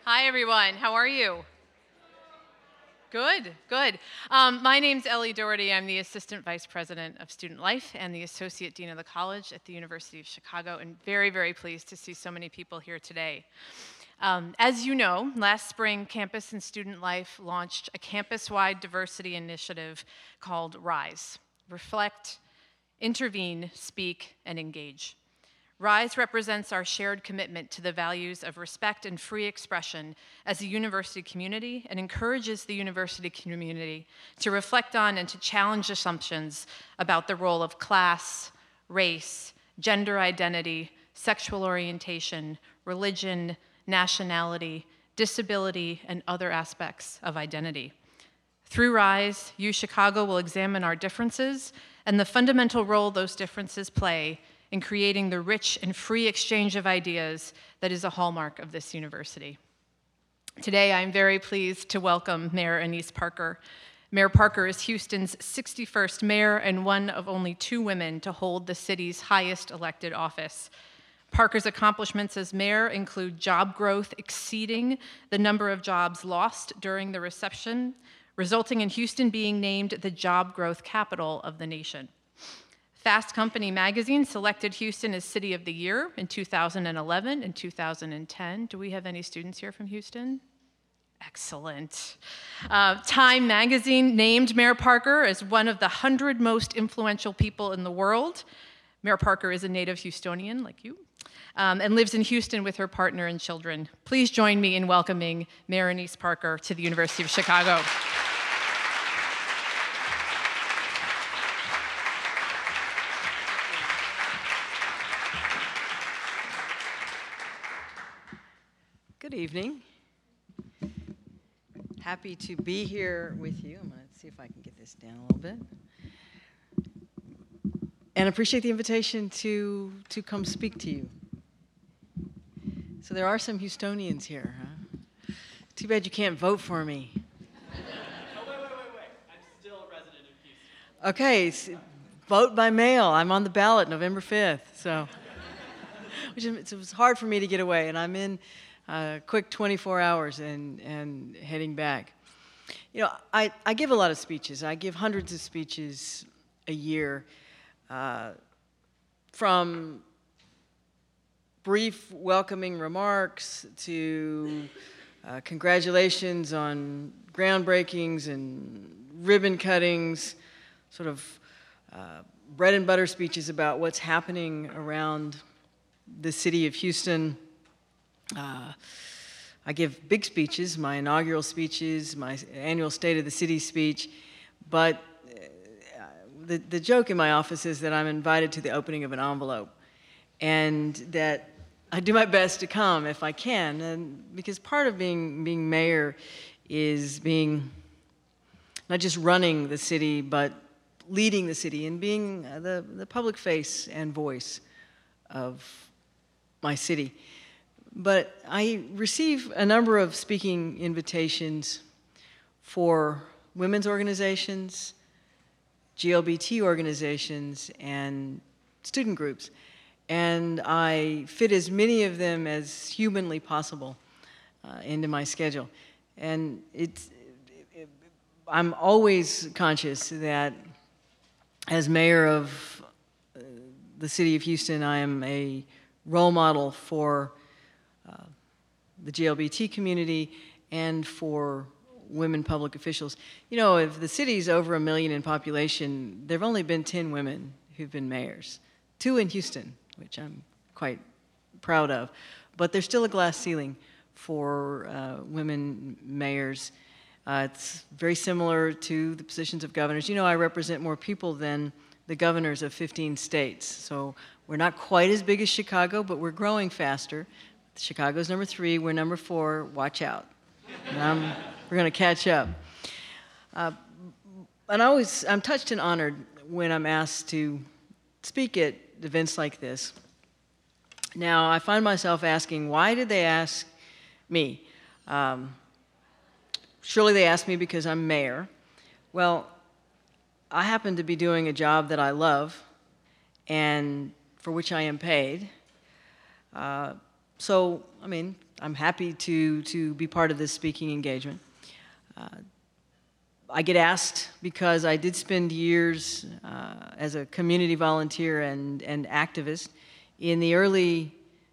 Hi, everyone. How are you? Good, good. My name's Ellie Doherty. I'm the Assistant Vice President of Student Life and the Associate Dean of the College at the University of Chicago, and very, very pleased to see so many people here today. As you know, last spring, Campus and Student Life launched a campus-wide diversity initiative called RISE: Reflect, Intervene, Speak, and Engage. RISE represents our shared commitment to the values of respect and free expression as a university community and encourages the university community to reflect on and to challenge assumptions about the role of class, race, gender identity, sexual orientation, religion, nationality, disability, and other aspects of identity. Through RISE, UChicago will examine our differences and the fundamental role those differences play in creating the rich and free exchange of ideas that is a hallmark of this university. Today, I'm very pleased to welcome Mayor Annise Parker. Mayor Parker is Houston's 61st mayor and one of only 2 women to hold the city's highest elected office. Parker's accomplishments as mayor include job growth exceeding the number of jobs lost during the recession, resulting in Houston being named the job growth capital of the nation. Fast Company magazine selected Houston as City of the Year in 2011 and 2010. Do we have any students here from Houston? Excellent. Time magazine named Mayor Parker as one of the 100 most influential people in the world. Mayor Parker is a native Houstonian, like you, and lives in Houston with her partner and children. Please join me in welcoming Mayor Annise Parker to the University of Chicago. Good evening. Happy to be here with you. I'm going to see if I can get this down a little bit. And appreciate the invitation to come speak to you. So there are some Houstonians here, huh? Too bad you can't vote for me. Oh, wait. I'm still a resident of Houston. Okay, vote by mail. I'm on the ballot November 5th. So it was hard for me to get away, and I'm in quick 24 hours and heading back. You know, I give a lot of speeches. I give hundreds of speeches a year, from brief welcoming remarks to congratulations on groundbreakings and ribbon cuttings, sort of bread and butter speeches about what's happening around the city of Houston. I give big speeches, my inaugural speeches, my annual State of the City speech, but the joke in my office is that I'm invited to the opening of an envelope, and that I do my best to come if I can, and because part of being mayor is being not just running the city, but leading the city and being the public face and voice of my city. But I receive a number of speaking invitations for women's organizations, GLBT organizations, and student groups. And I fit as many of them as humanly possible into my schedule. And I'm always conscious that as mayor of the city of Houston, I am a role model for the GLBT community and for women public officials. You know, if the city's over 1 million in population, there have only been 10 women who've been mayors. 2 in Houston, which I'm quite proud of. But there's still a glass ceiling for women mayors. It's very similar to the positions of governors. You know, I represent more people than the governors of 15 states. So we're not quite as big as Chicago, but we're growing faster. Chicago's number 3, we're number 4, watch out. We're gonna catch up. And I'm touched and honored when I'm asked to speak at events like this. Now, I find myself asking, why did they ask me? Surely they asked me because I'm mayor. Well, I happen to be doing a job that I love and for which I am paid. So, I mean, I'm happy to be part of this speaking engagement. I get asked because I did spend years as a community volunteer and activist in the late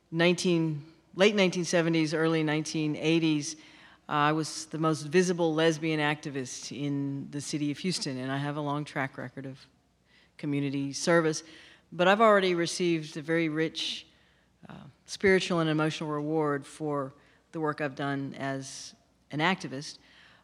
1970s, early 1980s. I was the most visible lesbian activist in the city of Houston, and I have a long track record of community service. But I've already received a very rich spiritual and emotional reward for the work I've done as an activist.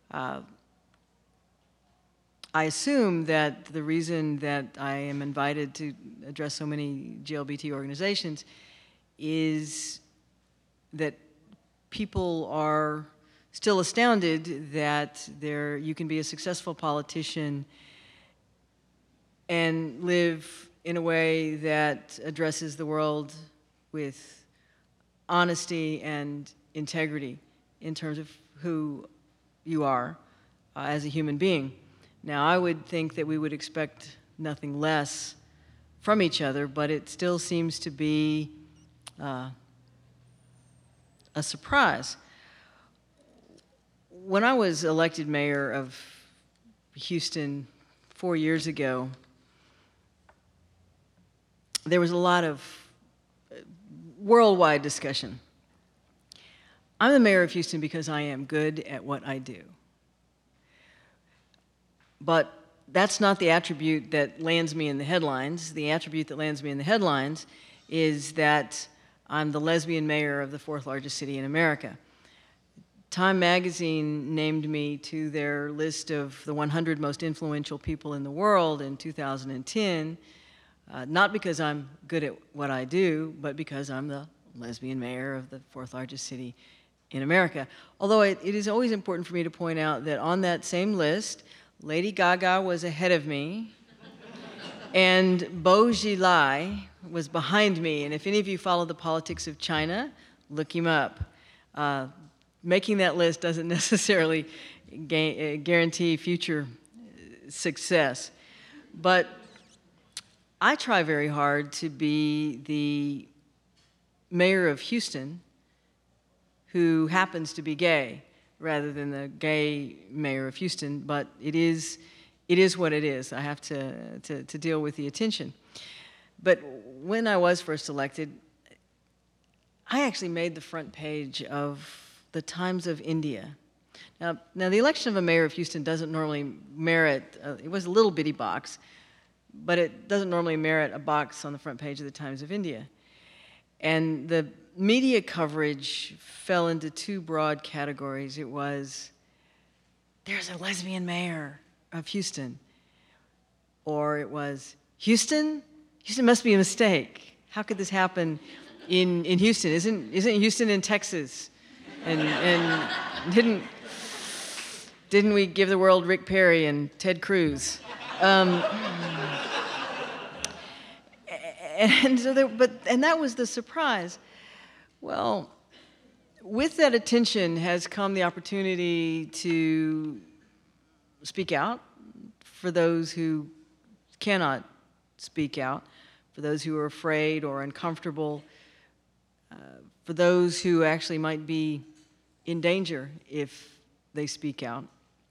I assume that the reason that I am invited to address so many GLBT organizations is that people are still astounded that you can be a successful politician and live in a way that addresses the world with honesty and integrity in terms of who you are as a human being. Now, I would think that we would expect nothing less from each other, but it still seems to be a surprise. When I was elected mayor of Houston 4 years ago, there was a lot of worldwide discussion. I'm the mayor of Houston because I am good at what I do. But that's not the attribute that lands me in the headlines. The attribute that lands me in the headlines is that I'm the lesbian mayor of the fourth largest city in America. Time magazine named me to their list of the 100 most influential people in the world in 2010, not because I'm good at what I do, but because I'm the lesbian mayor of the fourth largest city in America. Although it is always important for me to point out that on that same list, Lady Gaga was ahead of me, and Bo Xilai was behind me. And if any of you follow the politics of China, look him up. Making that list doesn't necessarily guarantee future success. But I try very hard to be the mayor of Houston who happens to be gay, rather than the gay mayor of Houston, but it is what it is. I have to deal with the attention. But when I was first elected, I actually made the front page of the Times of India. Now the election of a mayor of Houston doesn't normally merit, it was a little bitty box, but it doesn't normally merit a box on the front page of the Times of India. And the media coverage fell into two broad categories. It was, there's a lesbian mayor of Houston. Or it was, Houston must be a mistake. How could this happen in Houston? Isn't Houston in Texas? And didn't we give the world Rick Perry and Ted Cruz? And so that was the surprise. Well, with that attention has come the opportunity to speak out for those who cannot speak out, for those who are afraid or uncomfortable, for those who actually might be in danger if they speak out.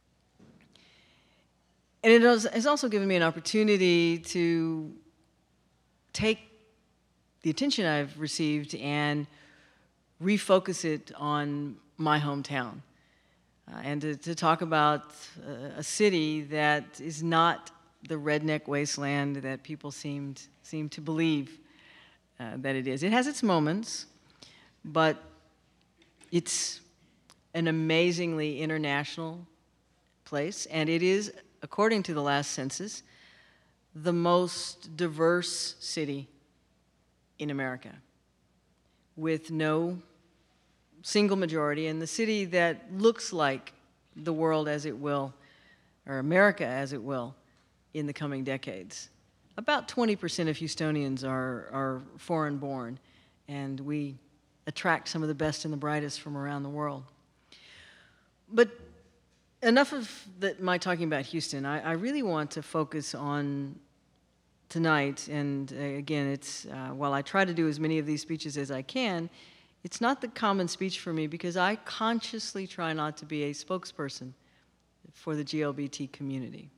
And it has also given me an opportunity to take the attention I've received and refocus it on my hometown, and to talk about a city that is not the redneck wasteland that people seem to believe that it is. It has its moments, but it's an amazingly international place, and it is, according to the last census, the most diverse city in America, with no single majority, and the city that looks like the world as it will, or America as it will, in the coming decades. About 20% of Houstonians are foreign-born, and we attract some of the best and the brightest from around the world. But enough of my talking about Houston. I really want to focus on tonight, and again, it's while I try to do as many of these speeches as I can, it's not the common speech for me because I consciously try not to be a spokesperson for the GLBT community.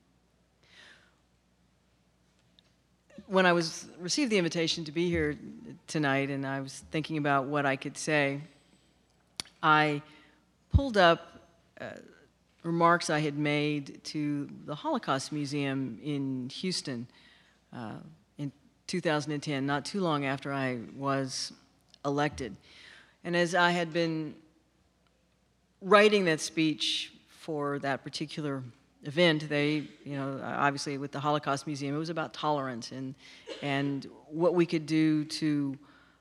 When I received the invitation to be here tonight and I was thinking about what I could say, I pulled up remarks I had made to the Holocaust Museum in Houston in 2010, not too long after I was elected. And as I had been writing that speech for that particular event, they, obviously with the Holocaust Museum, it was about tolerance and what we could do to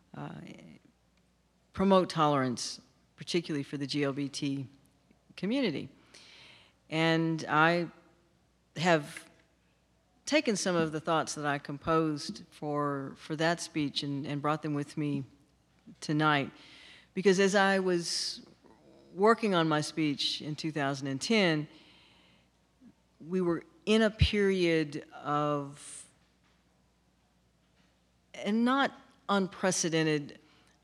promote tolerance, particularly for the GLBT community. And I have taken some of the thoughts that I composed for that speech and brought them with me tonight. Because as I was working on my speech in 2010, we were in a period of, and not unprecedented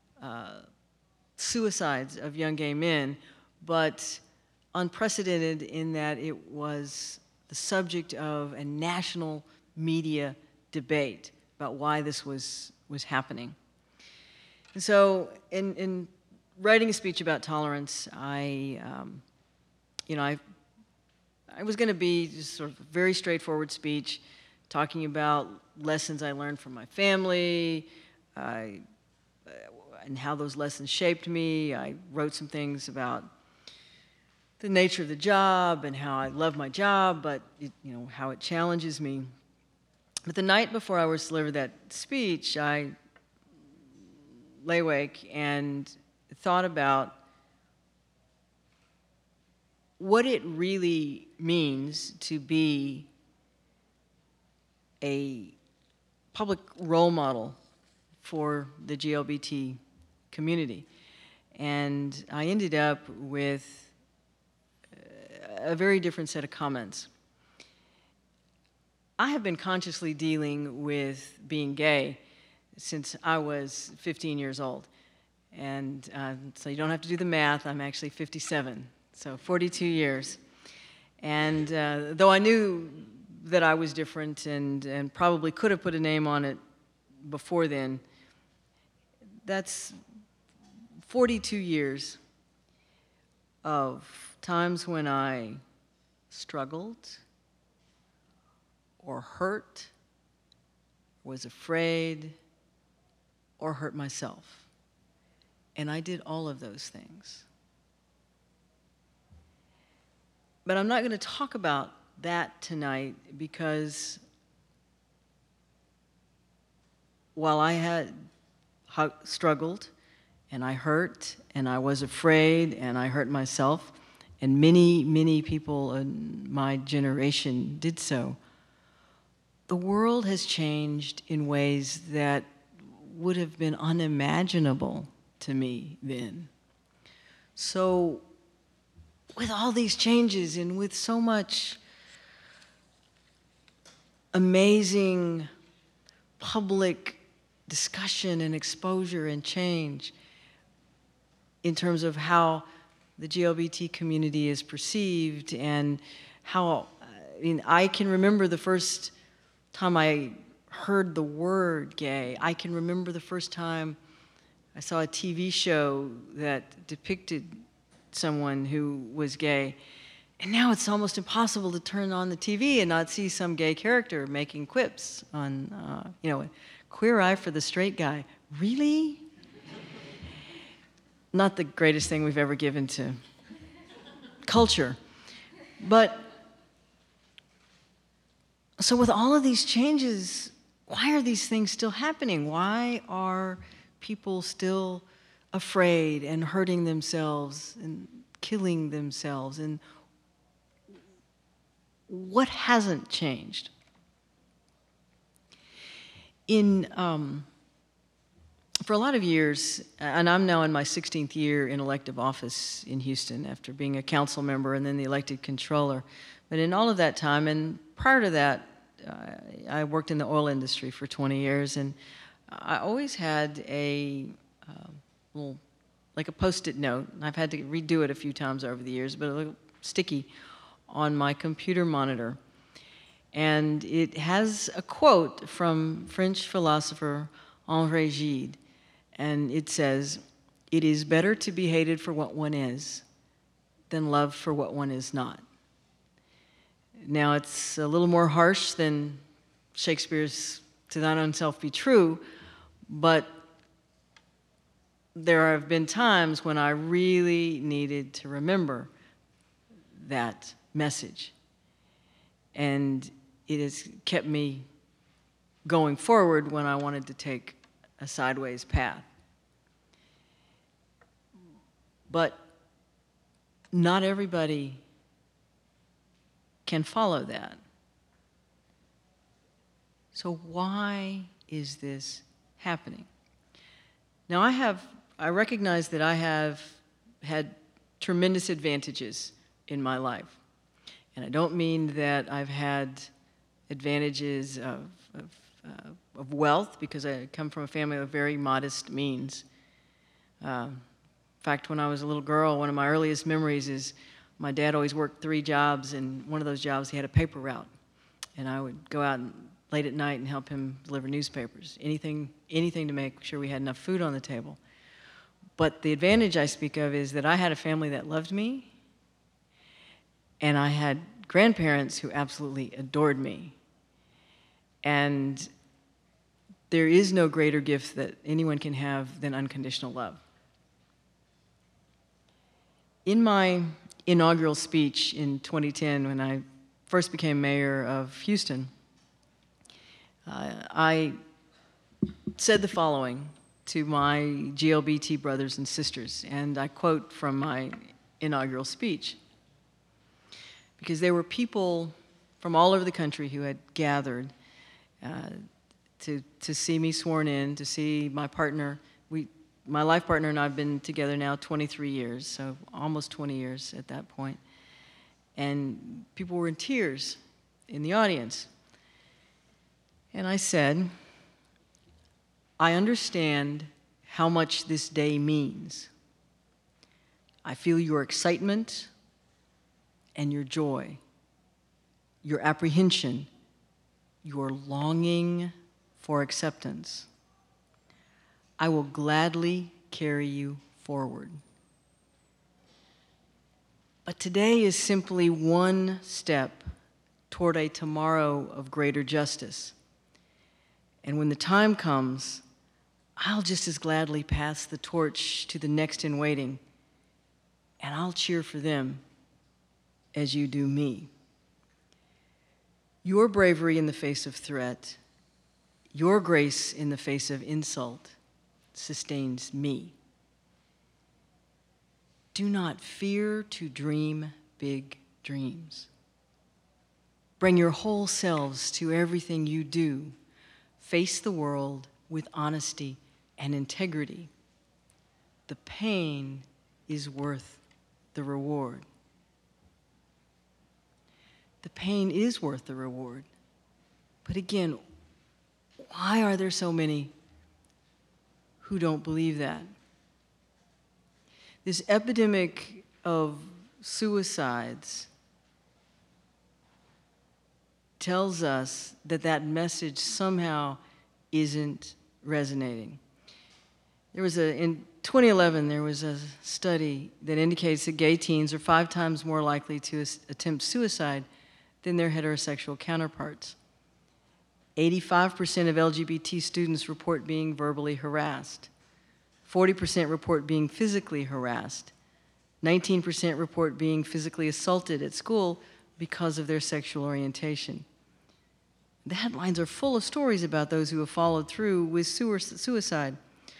suicides of young gay men, but unprecedented in that it was the subject of a national media debate about why this was happening. And so in writing a speech about tolerance, I was going to be just sort of a very straightforward speech, talking about lessons I learned from my family, and how those lessons shaped me. I wrote some things about the nature of the job and how I love my job, but how it challenges me. But the night before I was to deliver that speech, I lay awake and thought about what it really means to be a public role model for the GLBT community. And I ended up with a very different set of comments. I have been consciously dealing with being gay since I was 15 years old. And so you don't have to do the math, I'm actually 57, so 42 years. And though I knew that I was different and probably could have put a name on it before then, that's 42 years of times when I struggled or hurt, was afraid, or hurt myself. And I did all of those things. But I'm not going to talk about that tonight because while I had struggled and I hurt and I was afraid and I hurt myself, and many, many people in my generation did so, the world has changed in ways that would have been unimaginable to me then. So with all these changes and with so much amazing public discussion and exposure and change in terms of how the GLBT community is perceived and how, I can remember the first time I heard the word gay. I can remember the first time I saw a TV show that depicted someone who was gay. And now it's almost impossible to turn on the TV and not see some gay character making quips on, queer eye for the straight guy. Really? Not the greatest thing we've ever given to culture. But, so with all of these changes, why are these things still happening? Why are people still afraid and hurting themselves and killing themselves? And what hasn't changed? For a lot of years, and I'm now in my 16th year in elective office in Houston after being a council member and then the elected controller. But in all of that time, and prior to that, I worked in the oil industry for 20 years, and I always had a little like a Post-it note. I've had to redo it a few times over the years, but a little sticky on my computer monitor. And it has a quote from French philosopher André Gide, and it says, "It is better to be hated for what one is than loved for what one is not." Now, it's a little more harsh than Shakespeare's "To thine own self be true," but there have been times when I really needed to remember that message. And it has kept me going forward when I wanted to take a sideways path. But not everybody can follow that. So why is this happening? Now I recognize that I have had tremendous advantages in my life. And I don't mean that I've had advantages of wealth, because I come from a family of very modest means. In fact, when I was a little girl, one of my earliest memories is my dad always worked 3 jobs, and one of those jobs he had a paper route. And I would go out late at night and help him deliver newspapers, anything to make sure we had enough food on the table. But the advantage I speak of is that I had a family that loved me, and I had grandparents who absolutely adored me. And there is no greater gift that anyone can have than unconditional love. In my inaugural speech in 2010, when I first became mayor of Houston, I said the following to my GLBT brothers and sisters, and I quote from my inaugural speech, because there were people from all over the country who had gathered to see me sworn in, to see my partner. My life partner and I have been together now 23 years, so almost 20 years at that point. And people were in tears in the audience. And I said, "I understand how much this day means. I feel your excitement and your joy, your apprehension, your longing for acceptance. I will gladly carry you forward. But today is simply one step toward a tomorrow of greater justice. And when the time comes, I'll just as gladly pass the torch to the next in waiting, and I'll cheer for them as you do me. Your bravery in the face of threat, your grace in the face of insult, sustains me. Do not fear to dream big dreams. Bring your whole selves to everything you do. Face the world with honesty and integrity. The pain is worth the reward." The pain is worth the reward. But again, why are there so many who don't believe that? This epidemic of suicides tells us that that message somehow isn't resonating. In 2011, there was a study that indicates that gay teens are 5 times more likely to attempt suicide than their heterosexual counterparts. 85% of LGBT students report being verbally harassed. 40% report being physically harassed. 19% report being physically assaulted at school because of their sexual orientation. The headlines are full of stories about those who have followed through with suicide.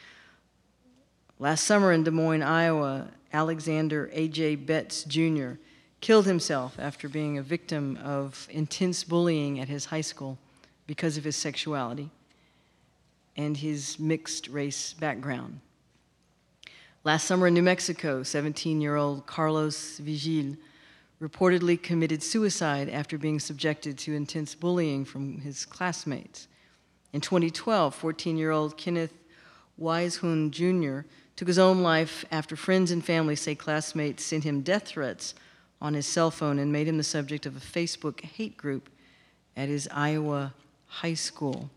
Last summer in Des Moines, Iowa, Alexander A.J. Betts Jr. killed himself after being a victim of intense bullying at his high school because of his sexuality and his mixed race background. Last summer in New Mexico, 17-year-old Carlos Vigil reportedly committed suicide after being subjected to intense bullying from his classmates. In 2012, 14-year-old Kenneth Weishaupt Jr. took his own life after friends and family say classmates sent him death threats on his cell phone and made him the subject of a Facebook hate group at his Iowa high school.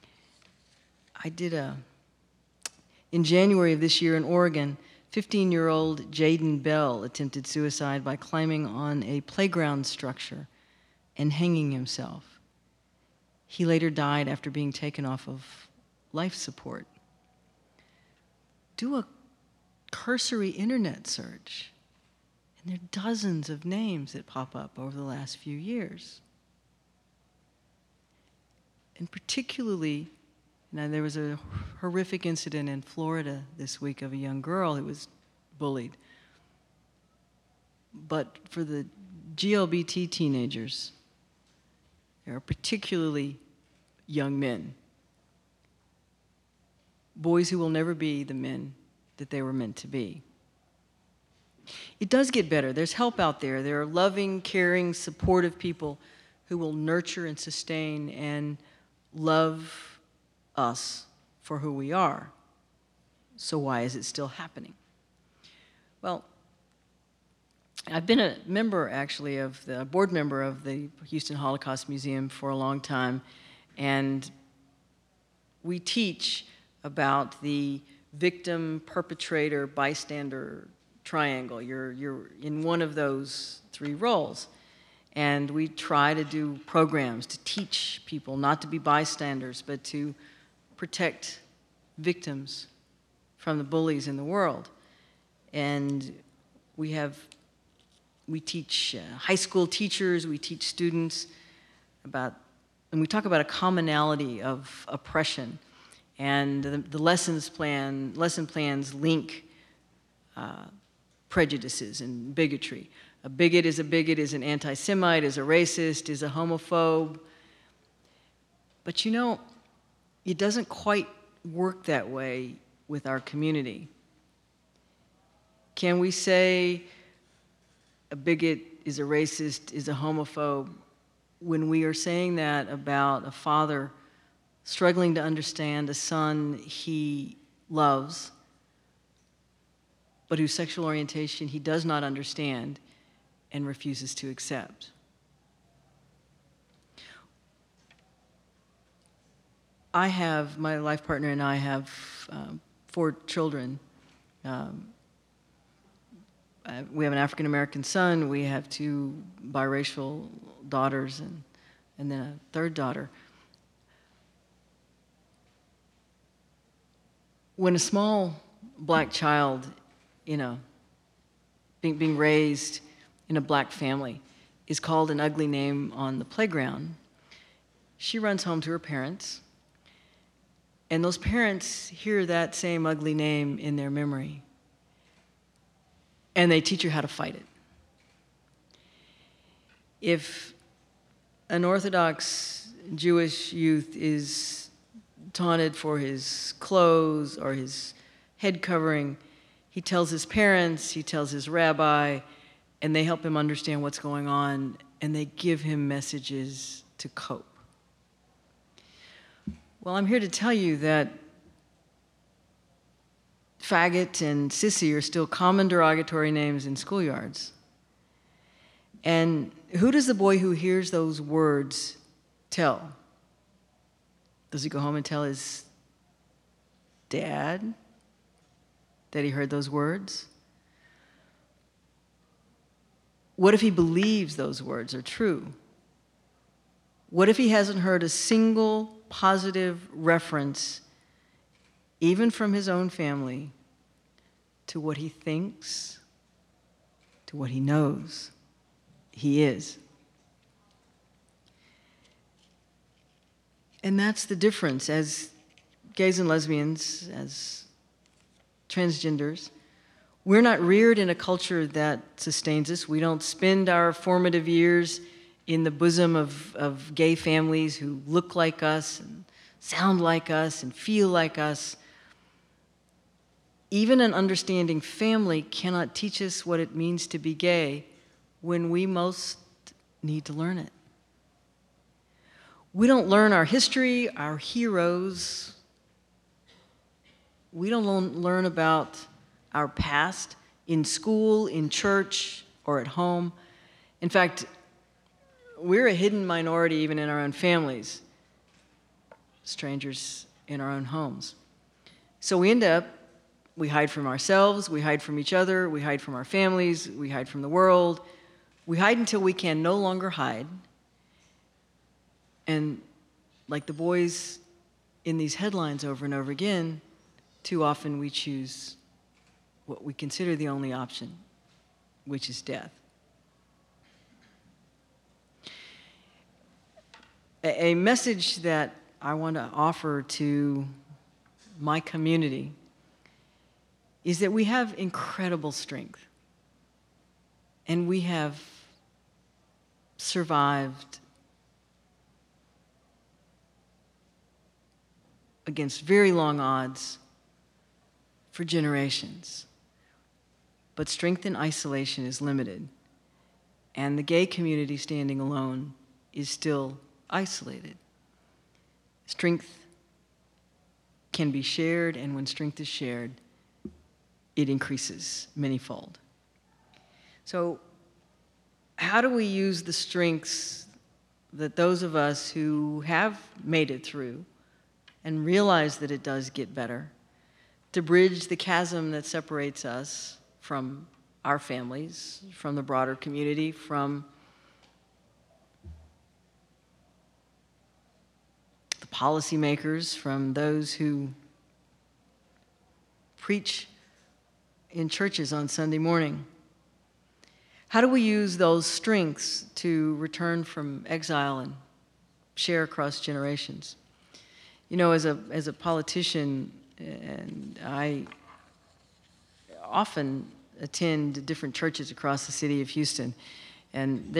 In January of this year in Oregon, 15-year-old Jaden Bell attempted suicide by climbing on a playground structure and hanging himself. He later died after being taken off of life support. Do a cursory internet search, and there are dozens of names that pop up over the last few years. And particularly, now, there was a horrific incident in Florida this week of a young girl who was bullied. But for the GLBT teenagers, there are particularly young men, boys who will never be the men that they were meant to be. It does get better. There's help out there. There are loving, caring, supportive people who will nurture and sustain and love us for who we are. So why is it still happening? Well, I've been a member, actually, of the board member of the Houston Holocaust Museum for a long time, and we teach about the victim, perpetrator, bystander triangle. You're in one of those three roles. And we try to do programs to teach people not to be bystanders, but to protect victims from the bullies in the world. And we teach high school teachers, we teach students about, and we talk about a commonality of oppression. And the lesson plans link prejudices and bigotry. A bigot, is an anti-Semite, is a racist, is a homophobe. But you know, it doesn't quite work that way with our community. Can we say a bigot is a racist, is a homophobe, when we are saying that about a father struggling to understand a son he loves, but whose sexual orientation he does not understand and refuses to accept? My life partner and I have 4 children. We have an African-American son, we have 2 biracial daughters, and then a third daughter. When a small black child, being raised in a black family, is called an ugly name on the playground, she runs home to her parents, and those parents hear that same ugly name in their memory, and they teach her how to fight it. If an Orthodox Jewish youth is taunted for his clothes or his head covering, he tells his parents, he tells his rabbi, and they help him understand what's going on, and they give him messages to cope. Well, I'm here to tell you that faggot and sissy are still common derogatory names in schoolyards. And who does the boy who hears those words tell? Does he go home and tell his dad that he heard those words? What if he believes those words are true? What if he hasn't heard a single positive reference, even from his own family, to what he thinks, to what he knows he is? And that's the difference. As gays and lesbians, as transgenders, we're not reared in a culture that sustains us. We don't spend our formative years in the bosom of gay families who look like us and sound like us and feel like us. Even an understanding family cannot teach us what it means to be gay when we most need to learn it. We don't learn our history, our heroes. We don't learn about our past in school, in church, or at home. In fact, we're a hidden minority even in our own families, strangers in our own homes. So we hide from ourselves, we hide from each other, we hide from our families, we hide from the world. We hide until we can no longer hide. And like the boys in these headlines over and over again, too often we choose what we consider the only option, which is death. A message that I want to offer to my community is that we have incredible strength, and we have survived against very long odds for generations. But strength in isolation is limited, and the gay community standing alone is still isolated. Strength can be shared, and when strength is shared, it increases manyfold. So, how do we use the strengths that those of us who have made it through and realize that it does get better to bridge the chasm that separates us from our families, from the broader community, from the policymakers, from those who preach in churches on Sunday morning? How do we use those strengths to return from exile and share across generations? You know, as a politician, and I often attend different churches across the city of Houston, and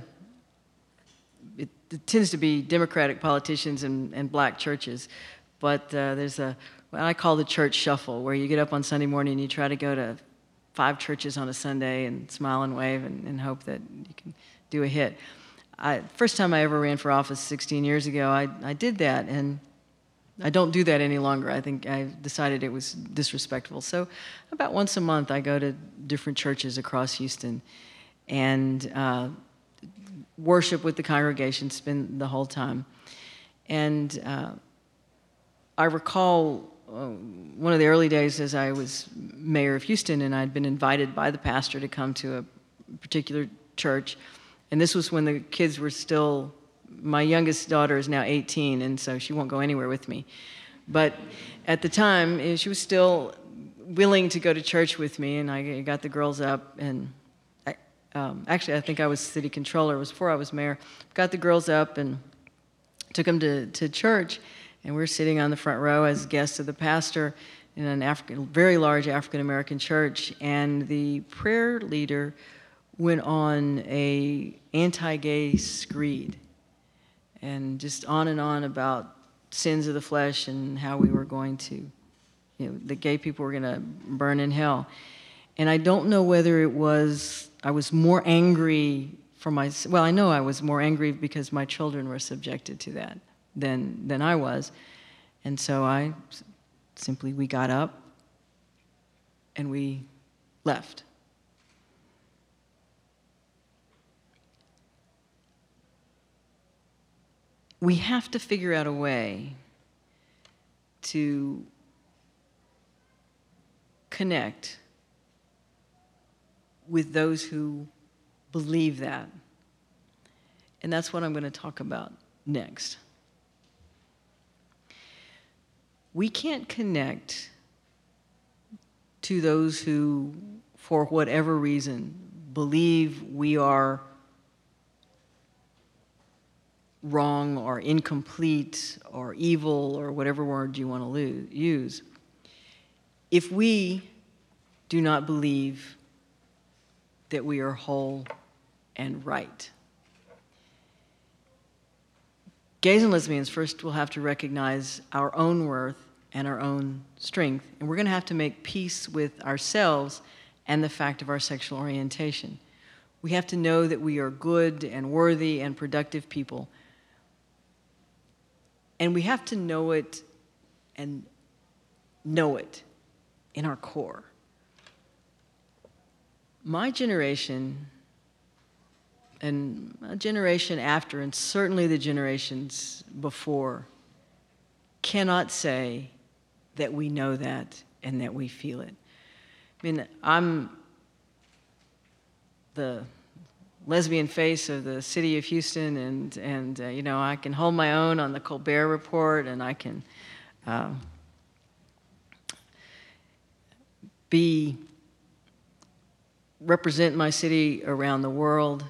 it tends to be Democratic politicians and black churches, but there's what I call the church shuffle, where you get up on Sunday morning and you try to go to 5 churches on a Sunday and smile and wave and hope that you can do a hit. First time I ever ran for office 16 years ago, I did that, and I don't do that any longer. I think I decided it was disrespectful. So about once a month, I go to different churches across Houston and worship with the congregation, spend the whole time. And I recall one of the early days as I was mayor of Houston, and I'd been invited by the pastor to come to a particular church. And this was when the kids were still, my youngest daughter is now 18, and so she won't go anywhere with me. But at the time, she was still willing to go to church with me, and I got the girls up, and actually I think I was city controller. It was before I was mayor. Got the girls up and took them to church. And we're sitting on the front row as guests of the pastor in an very large African-American church. And the prayer leader went on a anti-gay screed and just on and on about sins of the flesh and how we were going to, the gay people were going to burn in hell. And I don't know whether I was more angry well, I know I was more angry because my children were subjected to that than I was. And so we got up and we left. We have to figure out a way to connect with those who believe that. And that's what I'm going to talk about next. We can't connect to those who, for whatever reason, believe we are wrong or incomplete or evil or whatever word you want to use, if we do not believe that we are whole and right. Gays and lesbians first will have to recognize our own worth and our own strength, and we're going to have to make peace with ourselves and the fact of our sexual orientation. We have to know that we are good and worthy and productive people, and we have to know it in our core. my generation and a generation after, and certainly the generations before, cannot say that we know that and that we feel it. I mean, I'm the lesbian face of the city of Houston, and you know, I can hold my own on the Colbert Report, and I can represent my city around the world.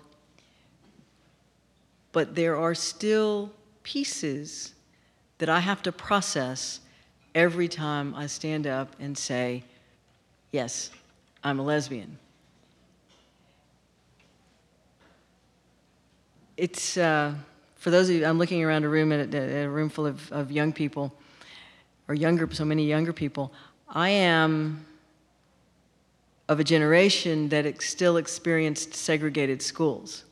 But there are still pieces that I have to process every time I stand up and say, yes, I'm a lesbian. It's, for those of you, I'm looking around a room at a room full of young people, or younger, so many younger people. I am of a generation that still experienced segregated schools.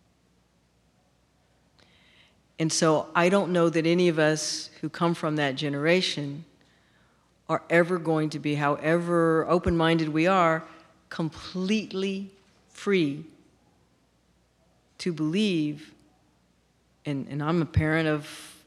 And so I don't know that any of us who come from that generation are ever going to be, however open-minded we are, completely free to believe, and I'm a parent of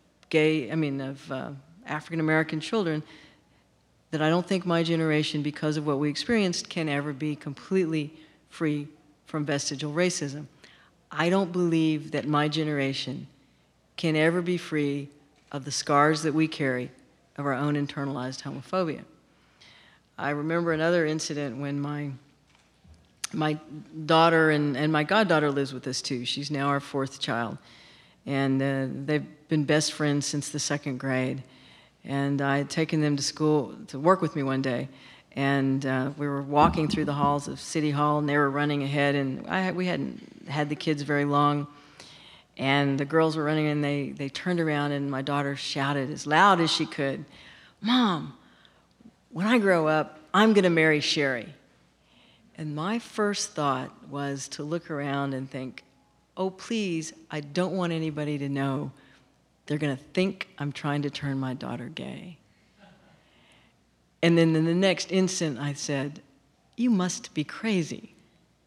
African-American children, that I don't think my generation, because of what we experienced, can ever be completely free from vestigial racism. I don't believe that my generation can ever be free of the scars that we carry of our own internalized homophobia. I remember another incident when my daughter and my goddaughter lives with us too. She's now our fourth child. And they've been best friends since the second grade. And I had taken them to school to work with me one day. And we were walking through the halls of City Hall, and they were running ahead. And we hadn't had the kids very long. And the girls were running, and they turned around, and my daughter shouted as loud as she could, "Mom, when I grow up, I'm going to marry Sherry." And my first thought was to look around and think, oh, please, I don't want anybody to know. They're going to think I'm trying to turn my daughter gay. And then in the next instant, I said, you must be crazy.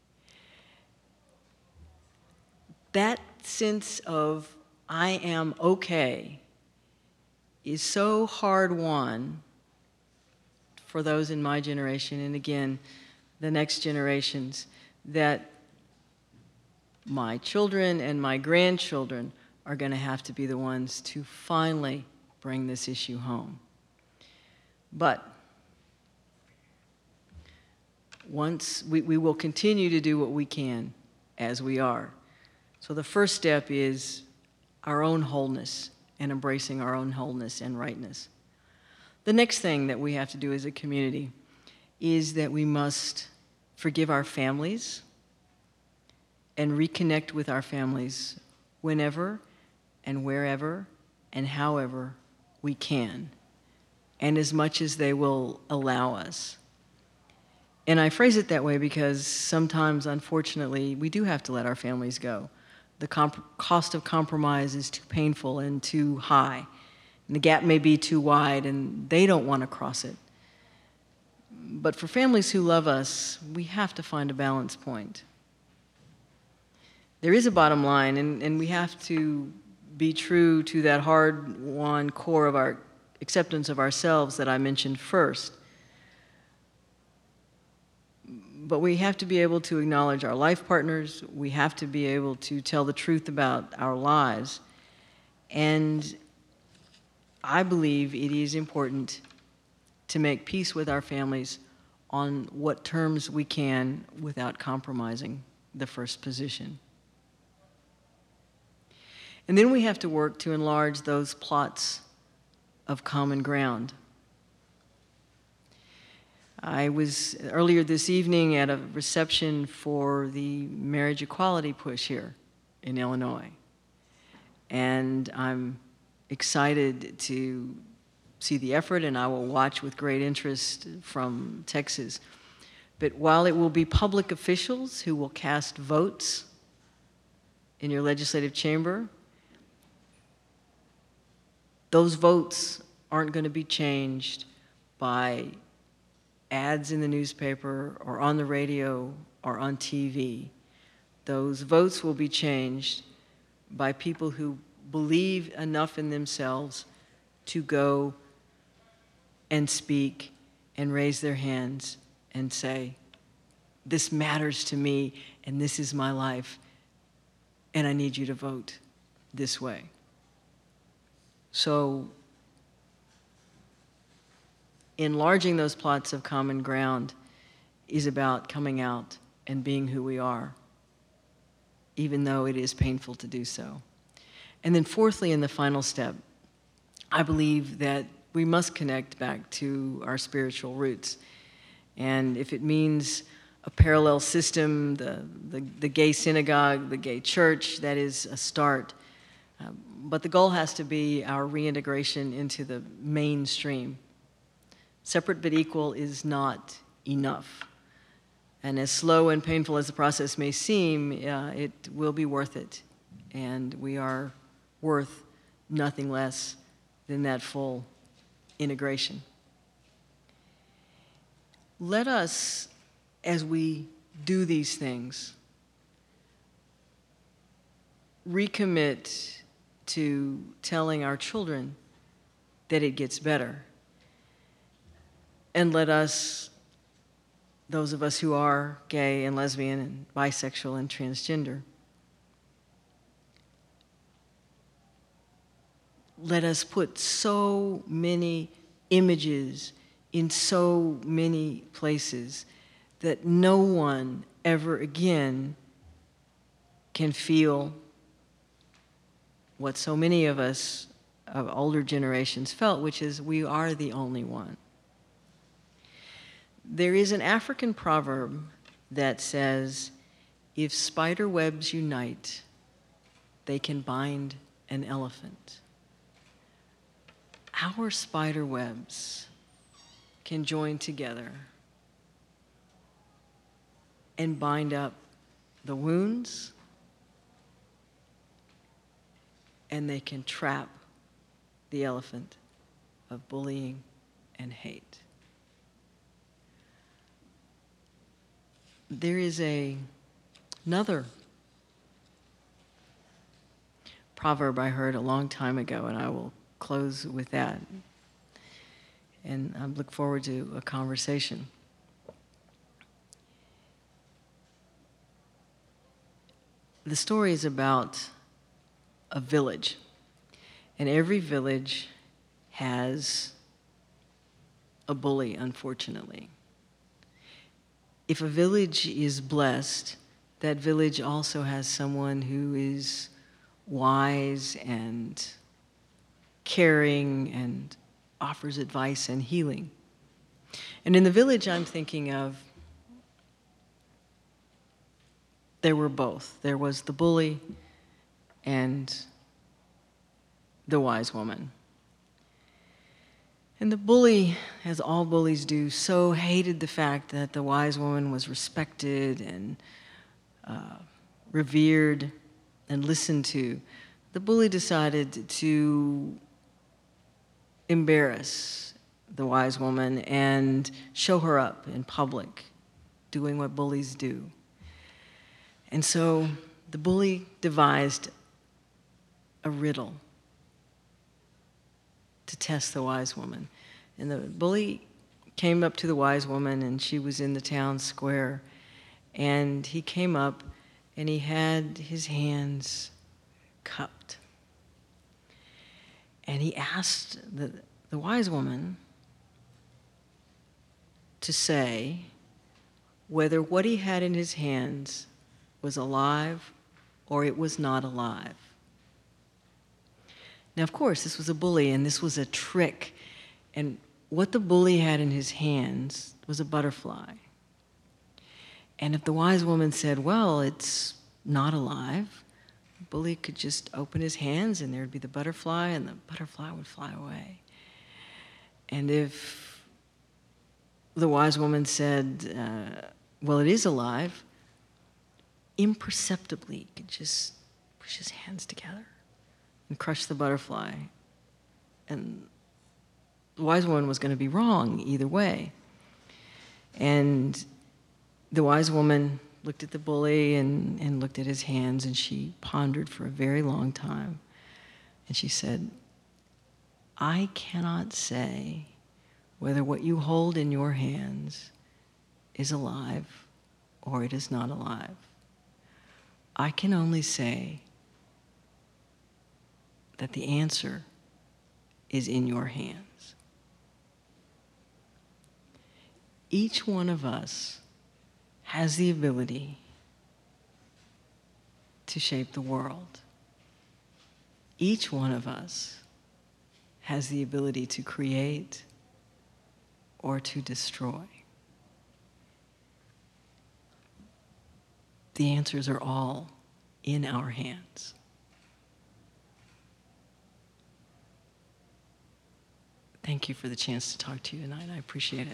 That sense of I am okay is so hard-won for those in my generation, and again, the next generations, that my children and my grandchildren are going to have to be the ones to finally bring this issue home. But once we will continue to do what we can as we are. So the first step is our own wholeness and embracing our own wholeness and rightness. The next thing that we have to do as a community is that we must forgive our families and reconnect with our families whenever and wherever and however we can, and as much as they will allow us. And I phrase it that way because sometimes, unfortunately, we do have to let our families go. The cost of compromise is too painful and too high. And the gap may be too wide, and they don't want to cross it. But for families who love us, we have to find a balance point. There is a bottom line, and we have to be true to that hard-won core of our acceptance of ourselves that I mentioned first. But we have to be able to acknowledge our life partners. We have to be able to tell the truth about our lives. And I believe it is important to make peace with our families on what terms we can without compromising the first position. And then we have to work to enlarge those plots of common ground. I was earlier this evening at a reception for the marriage equality push here in Illinois. And I'm excited to see the effort, and I will watch with great interest from Texas. But while it will be public officials who will cast votes in your legislative chamber, those votes aren't going to be changed by ads in the newspaper or on the radio or on TV. Those votes will be changed by people who believe enough in themselves to go and speak and raise their hands and say, this matters to me and this is my life and I need you to vote this way. So enlarging those plots of common ground is about coming out and being who we are, even though it is painful to do so. And then fourthly, in the final step, I believe that we must connect back to our spiritual roots. And if it means a parallel system, the gay synagogue, the gay church, that is a start. But the goal has to be our reintegration into the mainstream. Separate but equal is not enough. And as slow and painful as the process may seem, it will be worth it. And we are worth nothing less than that full integration. Let us, as we do these things, recommit to telling our children that it gets better. And let us, those of us who are gay and lesbian and bisexual and transgender, let us put so many images in so many places that no one ever again can feel what so many of us of older generations felt, which is we are the only one. There is an African proverb that says, if spider webs unite, they can bind an elephant. Our spider webs can join together and bind up the wounds, and they can trap the elephant of bullying and hate. There is another proverb I heard a long time ago, and I will close with that. And I look forward to a conversation. The story is about a village, and every village has a bully, unfortunately. If a village is blessed, that village also has someone who is wise and caring and offers advice and healing. And in the village I'm thinking of, there were both. There was the bully and the wise woman. And the bully, as all bullies do, so hated the fact that the wise woman was respected and revered and listened to. The bully decided to embarrass the wise woman and show her up in public, doing what bullies do. And so the bully devised a riddle to test the wise woman. And the bully came up to the wise woman, and she was in the town square. And he came up, and he had his hands cupped. And he asked the wise woman to say whether what he had in his hands was alive or it was not alive. Now, of course, this was a bully, and this was a trick. And what the bully had in his hands was a butterfly. And if the wise woman said, well, it's not alive, the bully could just open his hands and there'd be the butterfly, and the butterfly would fly away. And if the wise woman said, well, it is alive, imperceptibly he could just push his hands together and crush the butterfly. And the wise woman was going to be wrong either way. And the wise woman looked at the bully and looked at his hands, and she pondered for a very long time. And she said, I cannot say whether what you hold in your hands is alive or it is not alive. I can only say that the answer is in your hands. Each one of us has the ability to shape the world. Each one of us has the ability to create or to destroy. The answers are all in our hands. Thank you for the chance to talk to you tonight. I appreciate it.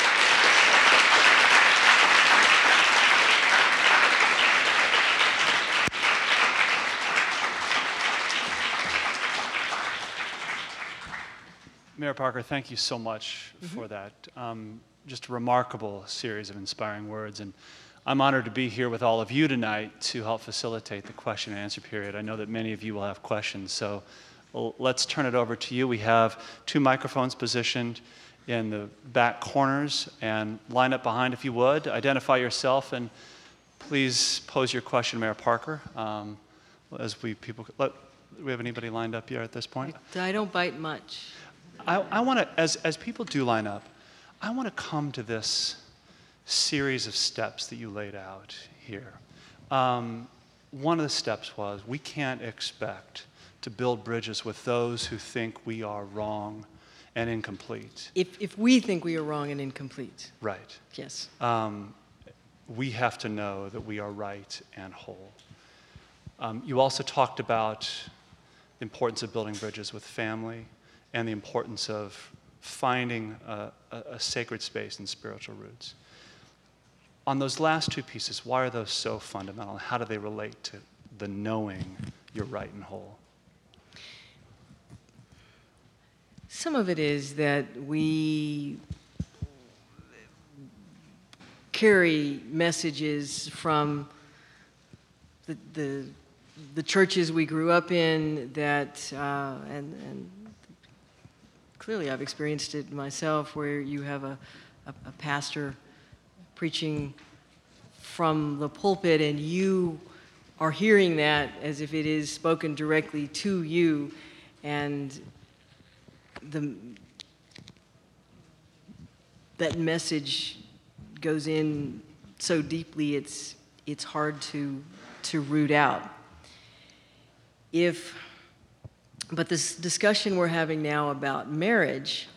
Mayor Parker, thank you so much for that. Just a remarkable series of inspiring words. And I'm honored to be here with all of you tonight to help facilitate the question and answer period. I know that many of you will have questions, so let's turn it over to you. We have 2 microphones positioned in the back corners, and line up behind if you would. Identify yourself and please pose your question, Mayor Parker. Do we have anybody lined up here at this point? I don't bite much. I want to, as people do line up, I want to come to this series of steps that you laid out here. One of the steps was we can't expect to build bridges with those who think we are wrong and incomplete. If we think we are wrong and incomplete. Right. Yes. We have to know that we are right and whole. You also talked about the importance of building bridges with family and the importance of finding a sacred space and spiritual roots. On those last 2 pieces, why are those so fundamental? How do they relate to the knowing you're right and whole? Some of it is that we carry messages from the churches we grew up in that, and clearly I've experienced it myself, where you have a pastor preaching from the pulpit and you are hearing that as if it is spoken directly to you, and that message goes in so deeply it's hard to root out. But this discussion we're having now about marriage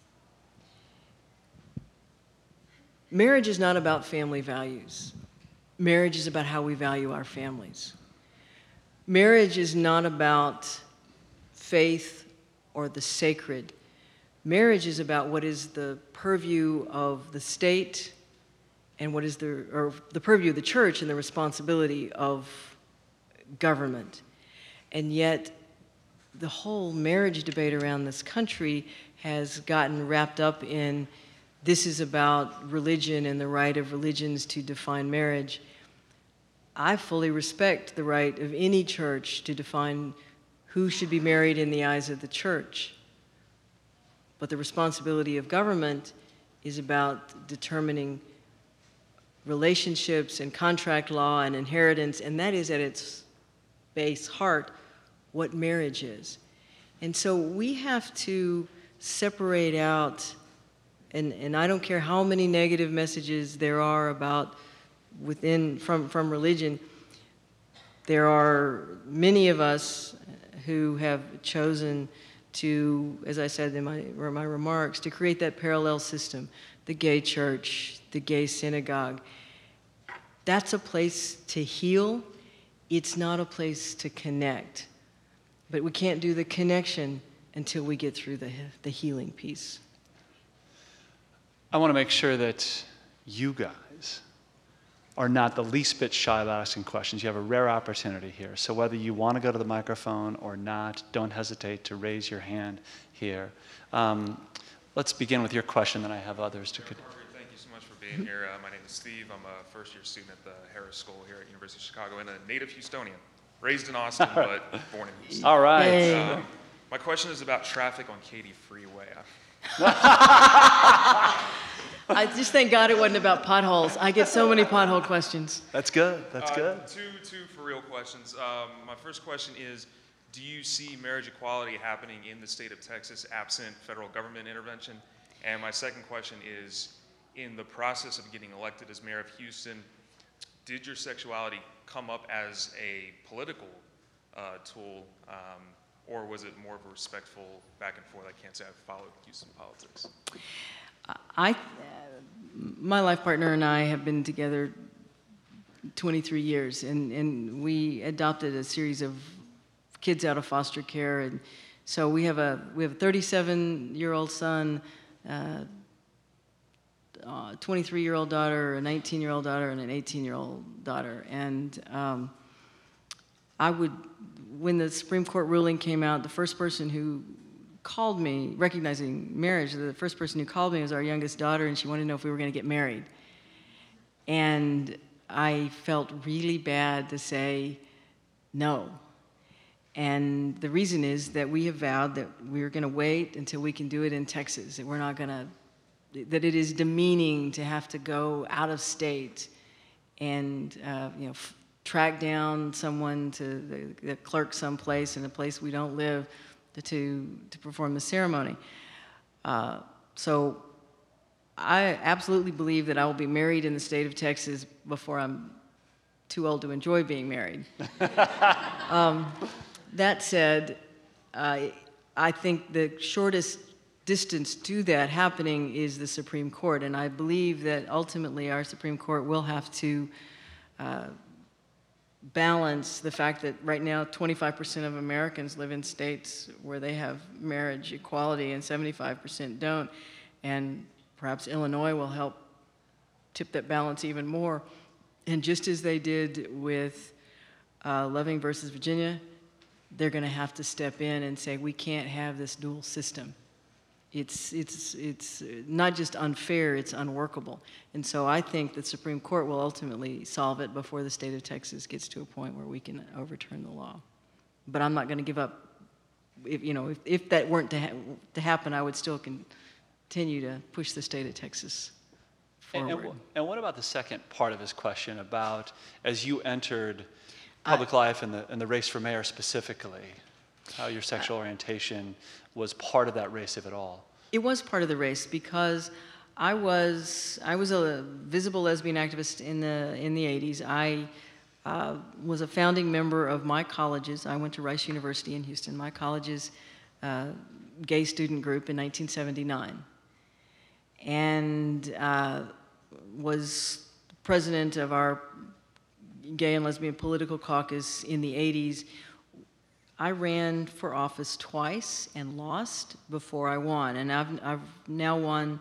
is not about family values. Marriage is about how we value our families. Marriage is not about faith or the sacred. Marriage is about what is the purview of the state and what is the purview of the church and the responsibility of government. And yet, the whole marriage debate around this country has gotten wrapped up in this is about religion and the right of religions to define marriage. I fully respect the right of any church to define who should be married in the eyes of the church. But the responsibility of government is about determining relationships and contract law and inheritance, and that is at its base heart what marriage is. And so we have to separate out, and I don't care how many negative messages there are about from religion, there are many of us who have chosen to, as I said in my remarks, to create that parallel system, the gay church, the gay synagogue. That's a place to heal. It's not a place to connect. But we can't do the connection until we get through the healing piece. I want to make sure that you guys are not the least bit shy about asking questions. You have a rare opportunity here. So whether you want to go to the microphone or not, don't hesitate to raise your hand here. Let's begin with your question, then I have others to... Parker, thank you so much for being being here. My name is Steve. I'm a first-year student at the Harris School here at University of Chicago and a native Houstonian. Raised in Austin, but born in Houston. All right. Hey. My question is about traffic on Katy Freeway. I just thank God it wasn't about potholes. I get so many pothole questions. That's good. That's good. Two for real questions. My first question is, do you see marriage equality happening in the state of Texas absent federal government intervention? And my second question is, in the process of getting elected as mayor of Houston, did your sexuality come up as a political tool, or was it more of a respectful back and forth? I can't say I've followed Houston politics. My life partner and I have been together 23 years, and we adopted a series of kids out of foster care, and so we have a 37-year-old son, 23-year-old daughter, a 19-year-old daughter, and an 18-year-old daughter. And when the Supreme Court ruling came out, the first person who called me, recognizing marriage, the first person who called me was our youngest daughter, and she wanted to know if we were going to get married. And I felt really bad to say no. And the reason is that we have vowed that we're going to wait until we can do it in Texas, that we're not going to, that it is demeaning to have to go out of state and track down someone to the clerk someplace in a place we don't live to perform the ceremony. So I absolutely believe that I will be married in the state of Texas before I'm too old to enjoy being married. That said, I think the shortest distance to that happening is the Supreme Court, and I believe that ultimately our Supreme Court will have to balance the fact that right now 25% of Americans live in states where they have marriage equality and 75% don't, and perhaps Illinois will help tip that balance even more. And just as they did with Loving versus Virginia, they're going to have to step in and say, we can't have this dual system. It's not just unfair, it's unworkable. And so I think the Supreme Court will ultimately solve it before the state of Texas gets to a point where we can overturn the law. But I'm not going to give up. If that weren't to happen, I would still continue to push the state of Texas forward. And what about the second part of his question about, as you entered public life and the race for mayor specifically, how your sexual orientation was part of that race, if at all? It was part of the race because I was a visible lesbian activist in the 80s. I was a founding member of my college's. I went to Rice University in Houston. My college's gay student group in 1979, and was president of our gay and lesbian political caucus in the 80s. I ran for office twice and lost before I won, and I've now won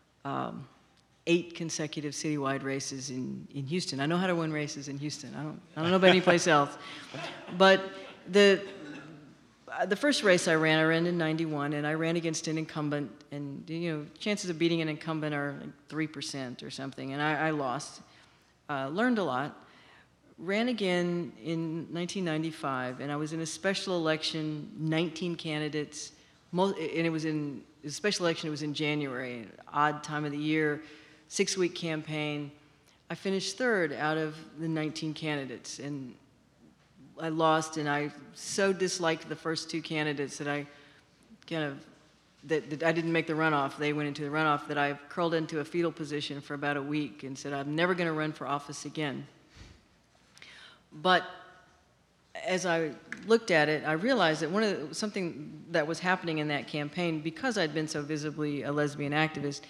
8 consecutive citywide races in Houston. I know how to win races in Houston. I don't know about any place else. But the first race I ran in '91, and I ran against an incumbent, and chances of beating an incumbent are like 3% or something, and I lost. Learned a lot. Ran again in 1995, and I was in a special election, 19 candidates, and it was in a special election. It was in January, odd time of the year, 6-week campaign. I finished 3rd out of the 19 candidates, and I lost. And I so disliked the first 2 candidates that I that I didn't make the runoff. They went into the runoff. That I curled into a fetal position for about a week and said, I'm never going to run for office again. But as I looked at it, I realized that something that was happening in that campaign, because I'd been so visibly a lesbian activist,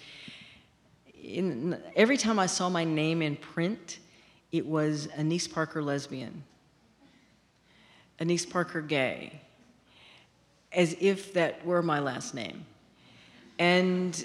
every time I saw my name in print, it was Anise Parker lesbian, Anise Parker gay, as if that were my last name. And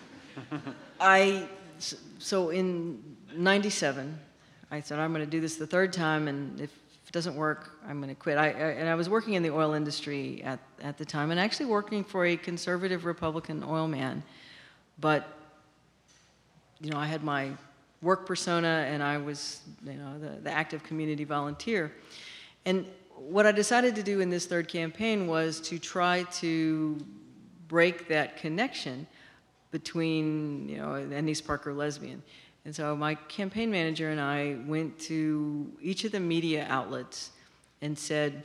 so in '97, I said, I'm going to do this the 3rd time, and if it doesn't work, I'm going to quit. And I was working in the oil industry at the time, and actually working for a conservative Republican oil man. But I had my work persona, and I was, the active community volunteer. And what I decided to do in this third campaign was to try to break that connection between, Annise Parker lesbian. And so my campaign manager and I went to each of the media outlets and said,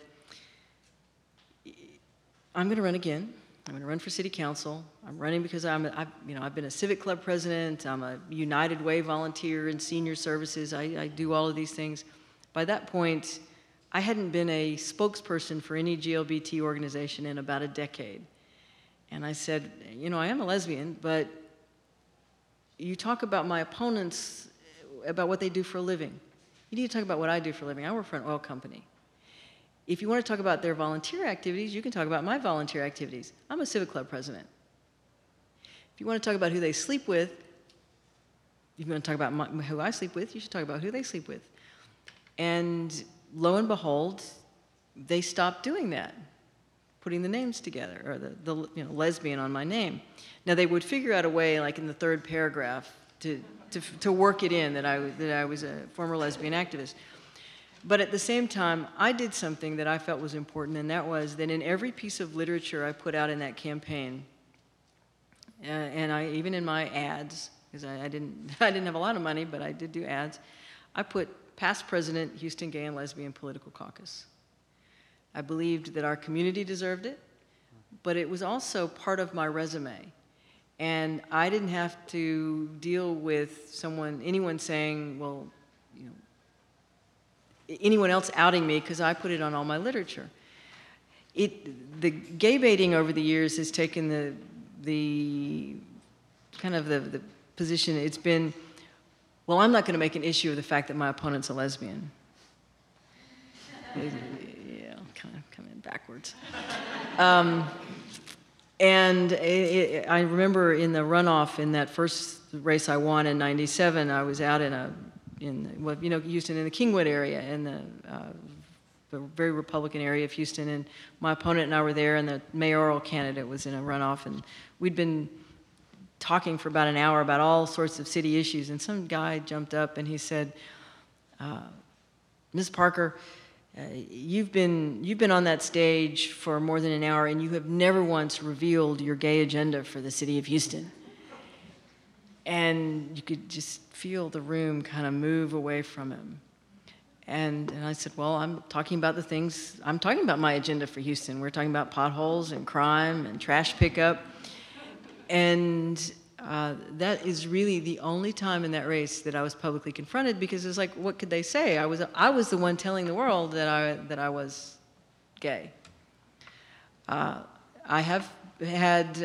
I'm going to run again. I'm going to run for city council. I'm running because I've been a civic club president. I'm a United Way volunteer in senior services. I do all of these things. By that point, I hadn't been a spokesperson for any GLBT organization in about a decade. And I said, I am a lesbian, but you talk about my opponents, about what they do for a living. You need to talk about what I do for a living. I work for an oil company. If you want to talk about their volunteer activities, you can talk about my volunteer activities. I'm a civic club president. If you want to talk about who they sleep with, if you want to talk about who I sleep with, you should talk about who they sleep with. And lo and behold, they stopped doing that, putting the names together, or the lesbian on my name. Now they would figure out a way, like in the third paragraph, to work it in that I was a former lesbian activist. But at the same time, I did something that I felt was important, and that was that in every piece of literature I put out in that campaign, and even in my ads, because I didn't have a lot of money, but I did do ads, I put past president, Houston Gay and Lesbian Political Caucus. I believed that our community deserved it, but it was also part of my resume. And I didn't have to deal with anyone saying, well, anyone else outing me because I put it on all my literature. The gay baiting over the years has taken the position, it's been, well, I'm not going to make an issue of the fact that my opponent's a lesbian. Yeah, kind of coming backwards. And I remember in the runoff in that first race I won in '97, I was out in Houston, in the Kingwood area, in the very Republican area of Houston, and my opponent and I were there, and the mayoral candidate was in a runoff, and we'd been talking for about an hour about all sorts of city issues, and some guy jumped up and he said, Ms. Parker, you've been on that stage for more than an hour, and you have never once revealed your gay agenda for the city of Houston. And you could just feel the room kind of move away from him. And I said, well, I'm talking about my agenda for Houston. We're talking about potholes and crime and trash pickup. And that is really the only time in that race that I was publicly confronted, because it was like, what could they say? I was the one telling the world that I was gay. I have had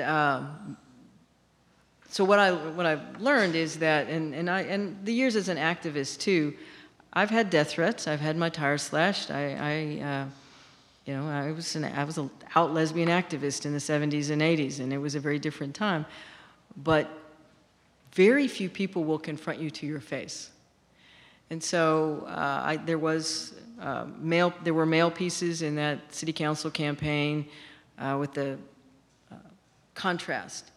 so what I've learned is that, and the years as an activist too, I've had death threats. I've had my tires slashed. I was an out lesbian activist in the 70s and 80s, and it was a very different time. But very few people will confront you to your face. And so there were mail pieces in that city council campaign with the contrast.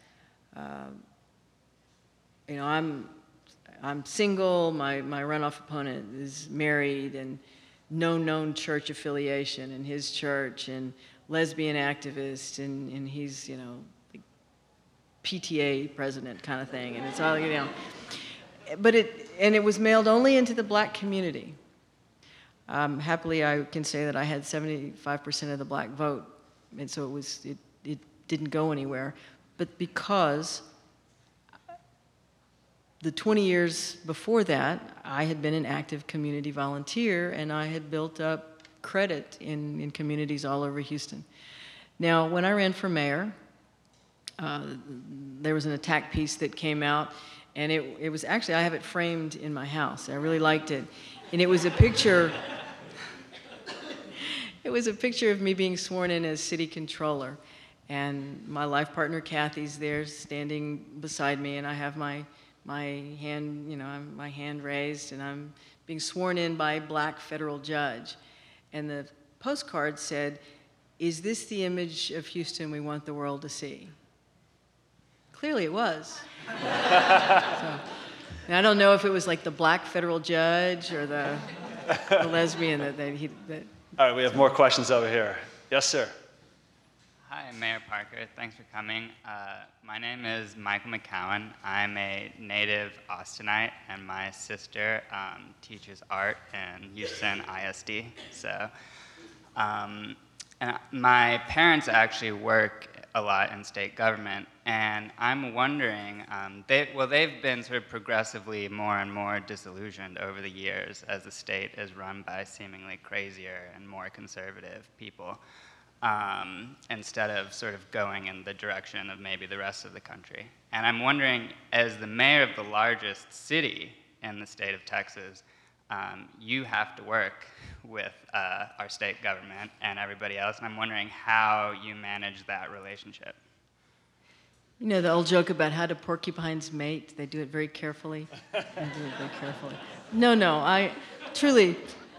I'm single, my runoff opponent is married, and no known church affiliation in his church, and lesbian activist, and he's, PTA president kind of thing, and it's all, But it was mailed only into the black community. Happily, I can say that I had 75% of the black vote, and so it didn't go anywhere. But because the 20 years before that, I had been an active community volunteer, and I had built up credit in communities all over Houston. Now, when I ran for mayor, there was an attack piece that came out, and it was actually, I have it framed in my house. I really liked it. And it was a picture, of me being sworn in as city controller. And my life partner, Kathy's there standing beside me, and I have my hand, my hand raised, and I'm being sworn in by a black federal judge. And the postcard said, "Is this the image of Houston we want the world to see?" Clearly it was. And I don't know if it was like the black federal judge or the lesbian that All right, we have more questions over here. Yes, sir. Hi, Mayor Parker. Thanks for coming. My name is Michael McCowan. I'm a native Austinite, and my sister teaches art in Houston ISD. And my parents actually work a lot in state government, and I'm wondering, they've been sort of progressively more and more disillusioned over the years as the state is run by seemingly crazier and more conservative people, instead of sort of going in the direction of maybe the rest of the country. And I'm wondering, as the mayor of the largest city in the state of Texas, you have to work with our state government and everybody else, and I'm wondering how you manage that relationship. You know the old joke about how do porcupines mate? They do it very carefully. They do it very carefully. No, I truly,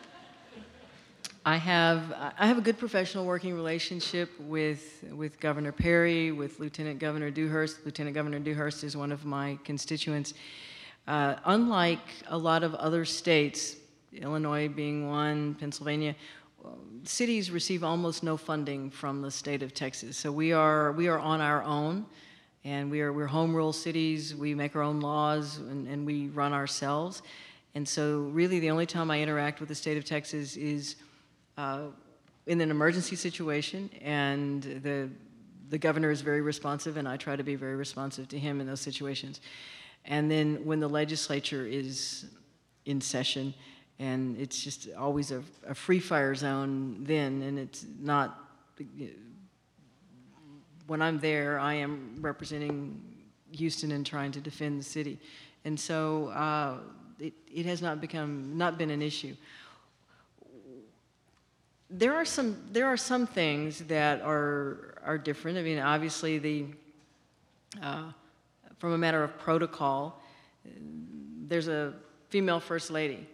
I have a good professional working relationship with Governor Perry, with Lieutenant Governor Dewhurst. Lieutenant Governor Dewhurst is one of my constituents. Unlike a lot of other states, Illinois being one, Pennsylvania, cities receive almost no funding from the state of Texas. So we are on our own, and we're home rule cities. We make our own laws, and we run ourselves. And so really the only time I interact with the state of Texas is in an emergency situation, and the governor is very responsive, and I try to be very responsive to him in those situations. And then when the legislature is in session, and it's just always a free fire zone then, and it's not, when I'm there, I am representing Houston and trying to defend the city. And so it has not been an issue. There are some things that are different. I mean, obviously from a matter of protocol, there's a female first lady.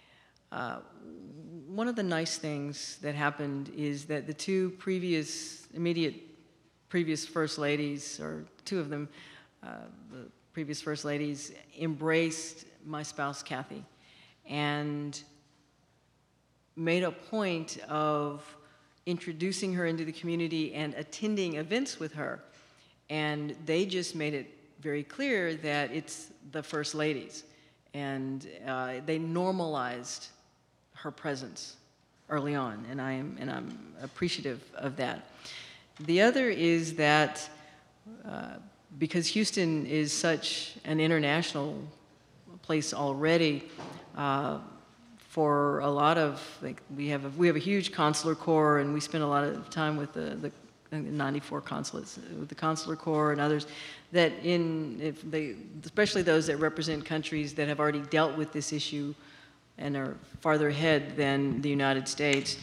One of the nice things that happened is that the two immediate previous first ladies, or two of them, the previous first ladies, embraced my spouse, Kathy, and made a point of introducing her into the community and attending events with her. And they just made it very clear that it's the first ladies. And they normalized her presence early on, and I'm appreciative of that. The other is that because Houston is such an international place already, for a lot of, like, we have a huge consular corps, and we spend a lot of time with the 94 consulates, with the consular corps and others, that especially those that represent countries that have already dealt with this issue and are farther ahead than the United States,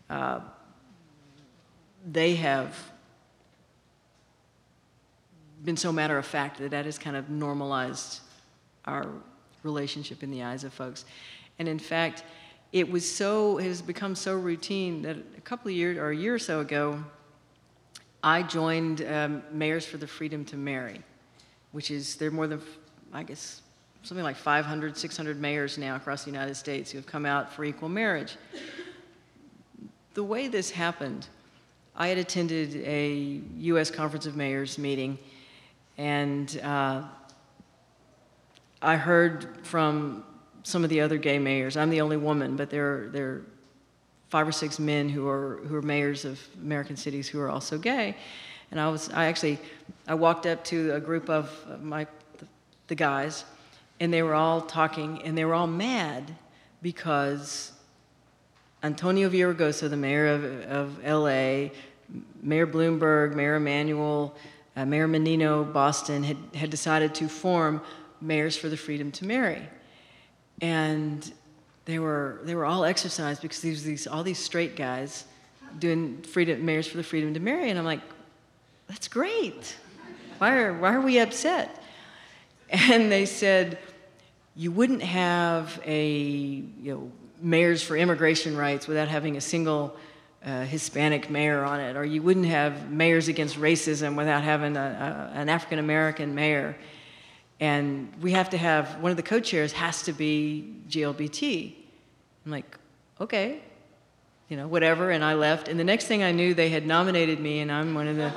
they have been so matter of fact that has kind of normalized our relationship in the eyes of folks. And in fact, it has become so routine that a year or so ago, I joined Mayors for the Freedom to Marry, which is, there are more than, I guess, something like 500, 600 mayors now across the United States who have come out for equal marriage. The way this happened, I had attended a U.S. Conference of Mayors meeting, and I heard from some of the other gay mayors. I'm the only woman, but there are 5 or 6 men who are mayors of American cities who are also gay. And I walked up to a group of the guys, and they were all talking, and they were all mad because Antonio Villaraigosa, the mayor of LA, Mayor Bloomberg, Mayor Emanuel, Mayor Menino, Boston, had decided to form Mayors for the Freedom to Marry. And they were all exercised because these all these straight guys doing Mayors for the Freedom to Marry, and I'm like, that's great. Why are we upset? And they said, you wouldn't have mayors for immigration rights without having a single Hispanic mayor on it, or you wouldn't have mayors against racism without having an African American mayor. And we have to have, one of the co-chairs has to be GLBT. I'm like, okay, you know, whatever, and I left. And the next thing I knew, they had nominated me, and I'm one of the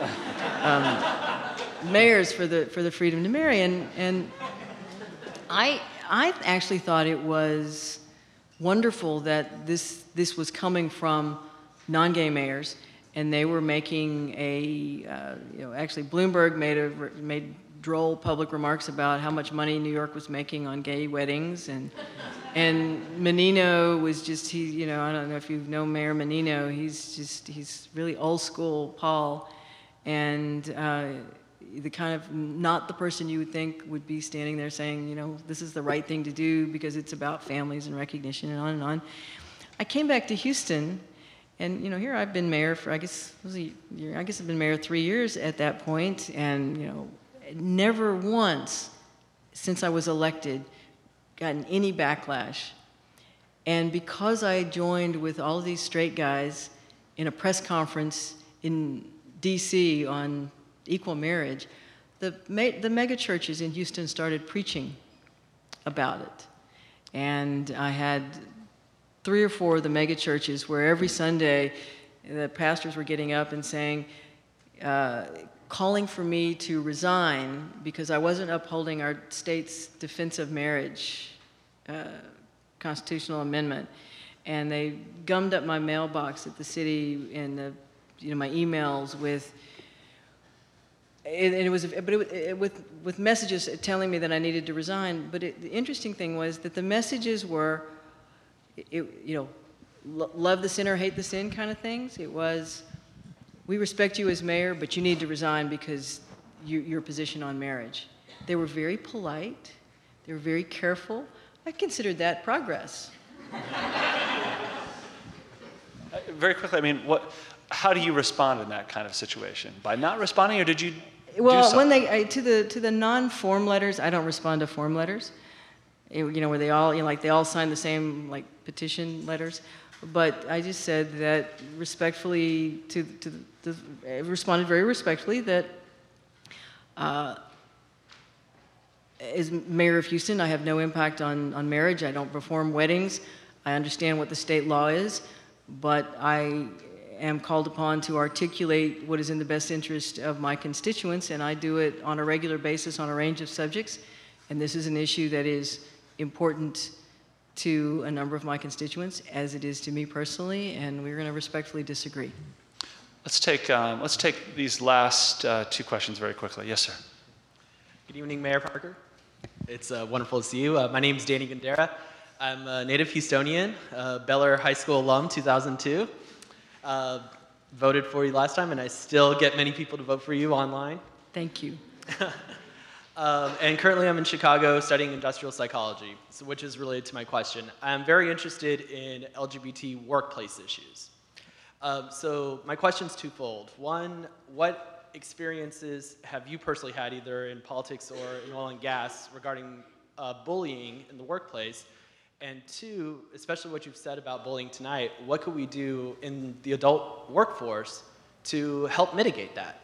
mayors for the Freedom to Marry. And I actually thought it was wonderful that this was coming from non-gay mayors, and they were making actually Bloomberg made droll public remarks about how much money New York was making on gay weddings, and Menino was just, I don't know if you know Mayor Menino, he's really old school Paul, and the kind of, not the person you would think would be standing there saying, this is the right thing to do because it's about families and recognition and on and on. I came back to Houston, and here I've been mayor for, I guess I've been mayor 3 years at that point, and never once since I was elected gotten any backlash. And because I joined with all of these straight guys in a press conference in DC on equal marriage, the mega churches in Houston started preaching about it. And I had 3 or 4 of the mega churches where every Sunday the pastors were getting up and saying, calling for me to resign because I wasn't upholding our state's Defense of Marriage constitutional amendment. And they gummed up my mailbox at the city and my emails with, with messages telling me that I needed to resign. But the interesting thing was that the messages were, love the sin or hate the sin kind of things. It was, we respect you as mayor, but you need to resign because your position on marriage. They were very polite. They were very careful. I considered that progress. Very quickly, how do you respond in that kind of situation? By not responding, or did you do When something? to the non-form letters, I don't respond to form letters. Where they all, they all sign the same, petition letters. But I just said that respectfully I responded very respectfully that as mayor of Houston, I have no impact on marriage. I don't perform weddings. I understand what the state law is, but I am called upon to articulate what is in the best interest of my constituents, and I do it on a regular basis on a range of subjects. And this is an issue that is important to a number of my constituents, as it is to me personally, and we're going to respectfully disagree. Let's take these last 2 questions very quickly. Yes, sir. Good evening, Mayor Parker. It's wonderful to see you. My name is Danny Gandera. I'm a native Houstonian, Beller High School alum, 2002. Voted for you last time, and I still get many people to vote for you online. Thank you. And currently I'm in Chicago studying industrial psychology, which is related to my question. I'm very interested in LGBT workplace issues. So my question's twofold. One, what experiences have you personally had, either in politics or in oil and gas, regarding bullying in the workplace? And 2, especially what you've said about bullying tonight, what could we do in the adult workforce to help mitigate that?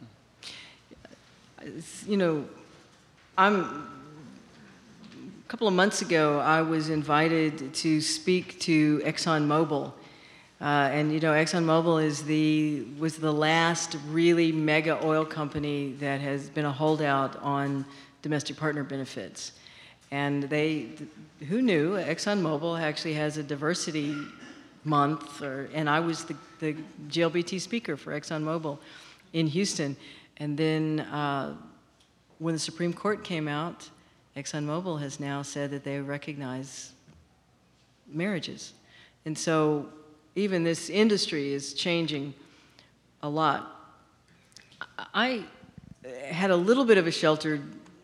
A couple of months ago, I was invited to speak to ExxonMobil. And ExxonMobil was the last really mega oil company that has been a holdout on domestic partner benefits. And who knew, ExxonMobil actually has a diversity month, and I was the GLBT speaker for ExxonMobil in Houston. And then when the Supreme Court came out, ExxonMobil has now said that they recognize marriages. And so even this industry is changing a lot. I had a little bit of a sheltered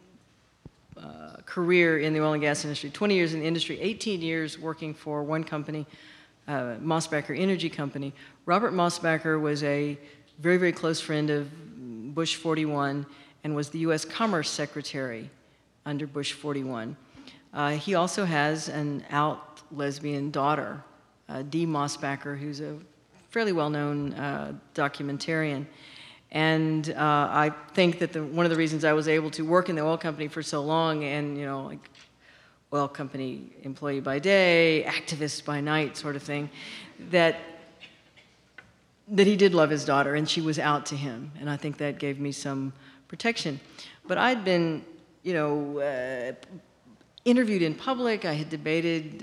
career in the oil and gas industry, 20 years in the industry, 18 years working for one company, Mosbacher Energy Company. Robert Mosbacher was a very, very close friend of Bush 41 and was the U.S. Commerce Secretary under Bush 41. He also has an out lesbian daughter, Dee Mosbacher, who's a fairly well-known documentarian. And I think that one of the reasons I was able to work in the oil company for so long, and like oil company employee by day, activist by night sort of thing, that he did love his daughter and she was out to him. And I think that gave me some protection. But I'd been, interviewed in public. I had debated,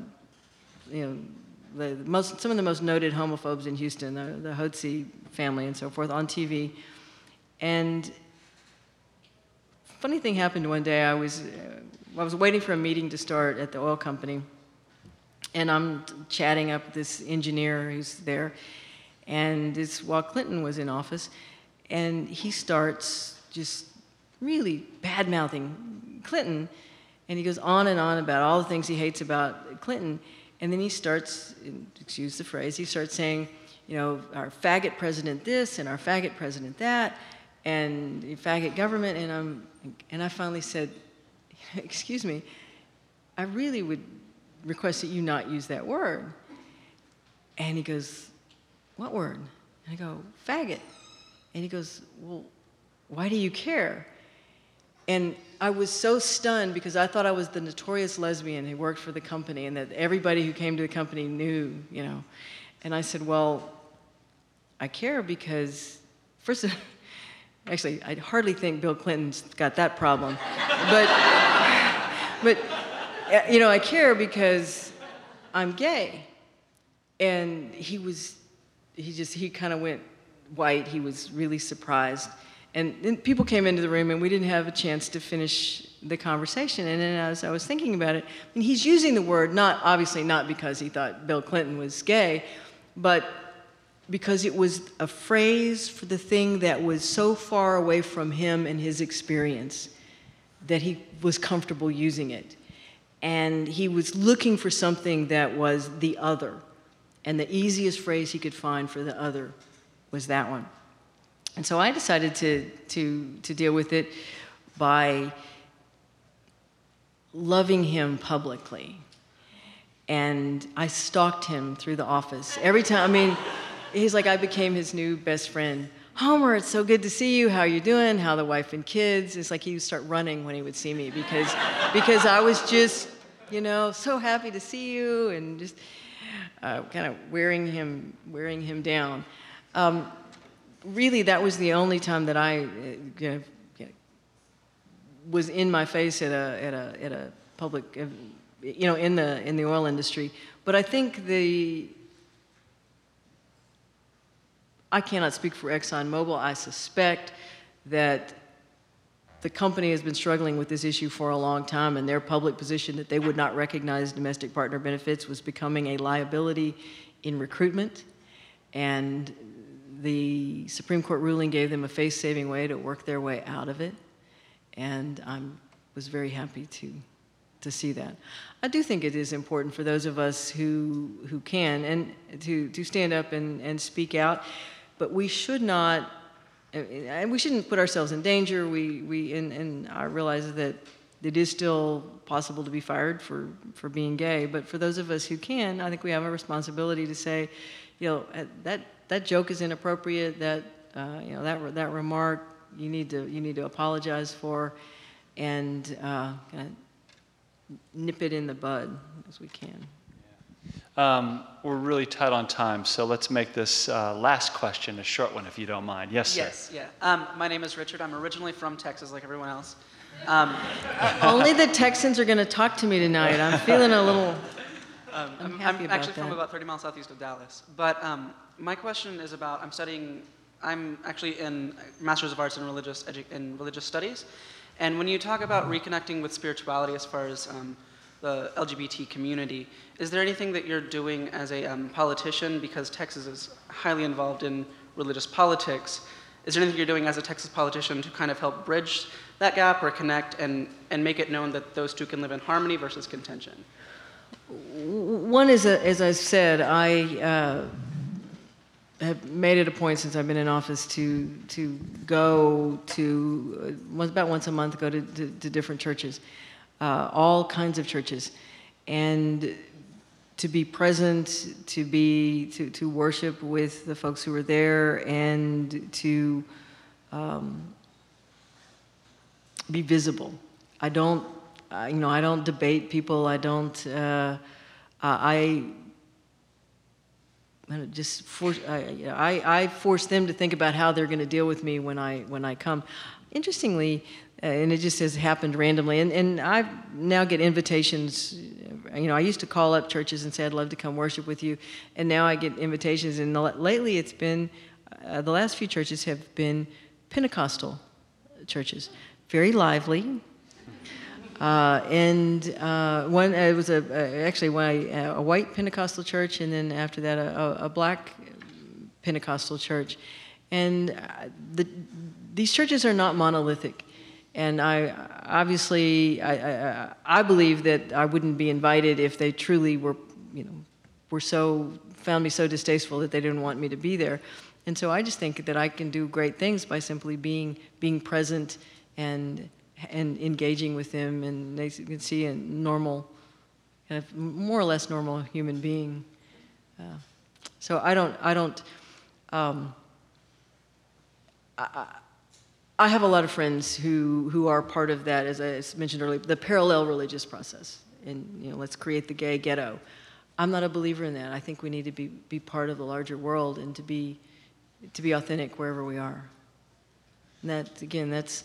some of the most noted homophobes in Houston, the Hotze family and so forth, on TV. And funny thing happened one day. I was waiting for a meeting to start at the oil company, and I'm chatting up this engineer who's there, and it's while Clinton was in office, and he starts just really bad-mouthing Clinton, and he goes on and on about all the things he hates about Clinton, and then he starts, excuse the phrase, he starts saying, our faggot president this and our faggot president that, and the faggot government, and I finally said, excuse me, I really would request that you not use that word. And he goes, what word? And I go, faggot. And he goes, well, why do you care? And I was so stunned because I thought I was the notorious lesbian who worked for the company and that everybody who came to the company knew, And I said, well, I care because, first of all, actually, I hardly think Bill Clinton's got that problem. But I care because I'm gay. And he kind of went white. He was really surprised. And then people came into the room and we didn't have a chance to finish the conversation. And then as I was thinking about it, he's using the word, obviously not because he thought Bill Clinton was gay, but because it was a phrase for the thing that was so far away from him and his experience that he was comfortable using it. And he was looking for something that was the other. And the easiest phrase he could find for the other was that one. And so I decided to deal with it by loving him publicly. And I stalked him through the office. Every time, he's like, I became his new best friend. Homer, it's so good to see you. How you doing? How the wife and kids? It's like he would start running when he would see me because I was just, so happy to see you and just kind of wearing him down. Really, that was the only time that I was in my face at a public, in the oil industry. But I think I cannot speak for ExxonMobil. I suspect that the company has been struggling with this issue for a long time, and their public position that they would not recognize domestic partner benefits was becoming a liability in recruitment. And the Supreme Court ruling gave them a face-saving way to work their way out of it. And I was very happy to see that. I do think it is important for those of us who can and to stand up and speak out, but we should not, and we shouldn't put ourselves in danger. And I realize that it is still possible to be fired for being gay, but for those of us who can, I think we have a responsibility to say, that joke is inappropriate. That that remark you need to apologize for, and kind of nip it in the bud as we can. We're really tight on time, so let's make this last question a short one, if you don't mind. Yes, sir. Yes, yeah. My name is Richard. I'm originally from Texas, like everyone else. Only the Texans are going to talk to me tonight. I'm feeling a little. I'm actually from about 30 miles southeast of Dallas. But my question is about, I'm actually in Master's of Arts in Religious Studies. And when you talk about reconnecting with spirituality as far as the LGBT community, is there anything that you're doing as a politician, because Texas is highly involved in religious politics? Is there anything you're doing as a Texas politician to kind of help bridge that gap or connect and make it known that those two can live in harmony versus contention? One is, as I said, I have made it a point since I've been in office to go to, about once a month, go to different churches, all kinds of churches. And to be present, to worship with the folks who were there, and to be visible. I don't debate people. I don't. I force them to think about how they're going to deal with me when I come. Interestingly, and it just has happened randomly, and I now get invitations. I used to call up churches and say, I'd love to come worship with you, and now I get invitations, and lately it's been, the last few churches have been Pentecostal churches. Very lively. And one, it was actually a white Pentecostal church, and then after that a black Pentecostal church. And these churches are not monolithic. And I believe that I wouldn't be invited if they truly found me so distasteful that they didn't want me to be there. And so I just think that I can do great things by simply being present and engaging with them, and they can see a normal, kind of more or less normal human being. So I have a lot of friends who are part of that, as I mentioned earlier, the parallel religious process. And let's create the gay ghetto. I'm not a believer in that. I think we need to be part of the larger world and to be authentic wherever we are. And that's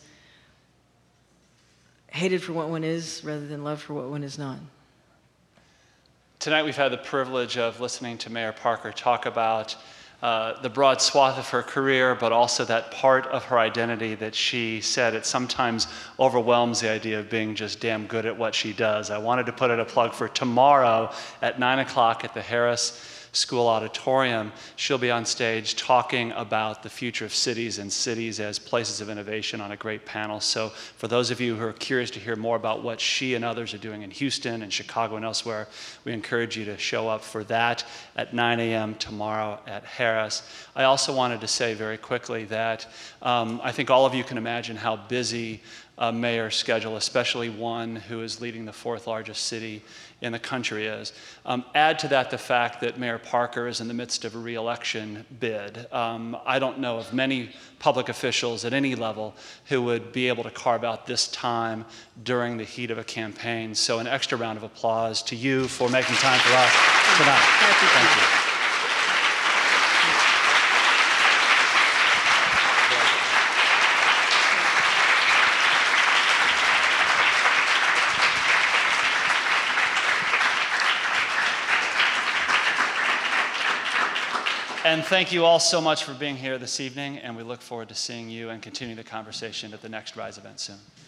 hated for what one is rather than loved for what one is not. Tonight we've had the privilege of listening to Mayor Parker talk about the broad swath of her career, but also that part of her identity that she said it sometimes overwhelms the idea of being just damn good at what she does. I wanted to put in a plug for tomorrow at 9 o'clock at the Harris School Auditorium. She'll be on stage talking about the future of cities and cities as places of innovation on a great panel. So for those of you who are curious to hear more about what she and others are doing in Houston and Chicago and elsewhere, we encourage you to show up for that at 9 a.m. tomorrow at Harris. I also wanted to say very quickly that I think all of you can imagine how busy a mayor's schedule, especially one who is leading the fourth largest city in the country is. Add to that the fact that Mayor Parker is in the midst of a re-election bid. I don't know of many public officials at any level who would be able to carve out this time during the heat of a campaign. So an extra round of applause to you for making time for us tonight. Thank you. And thank you all so much for being here this evening, and we look forward to seeing you and continuing the conversation at the next RISE event soon.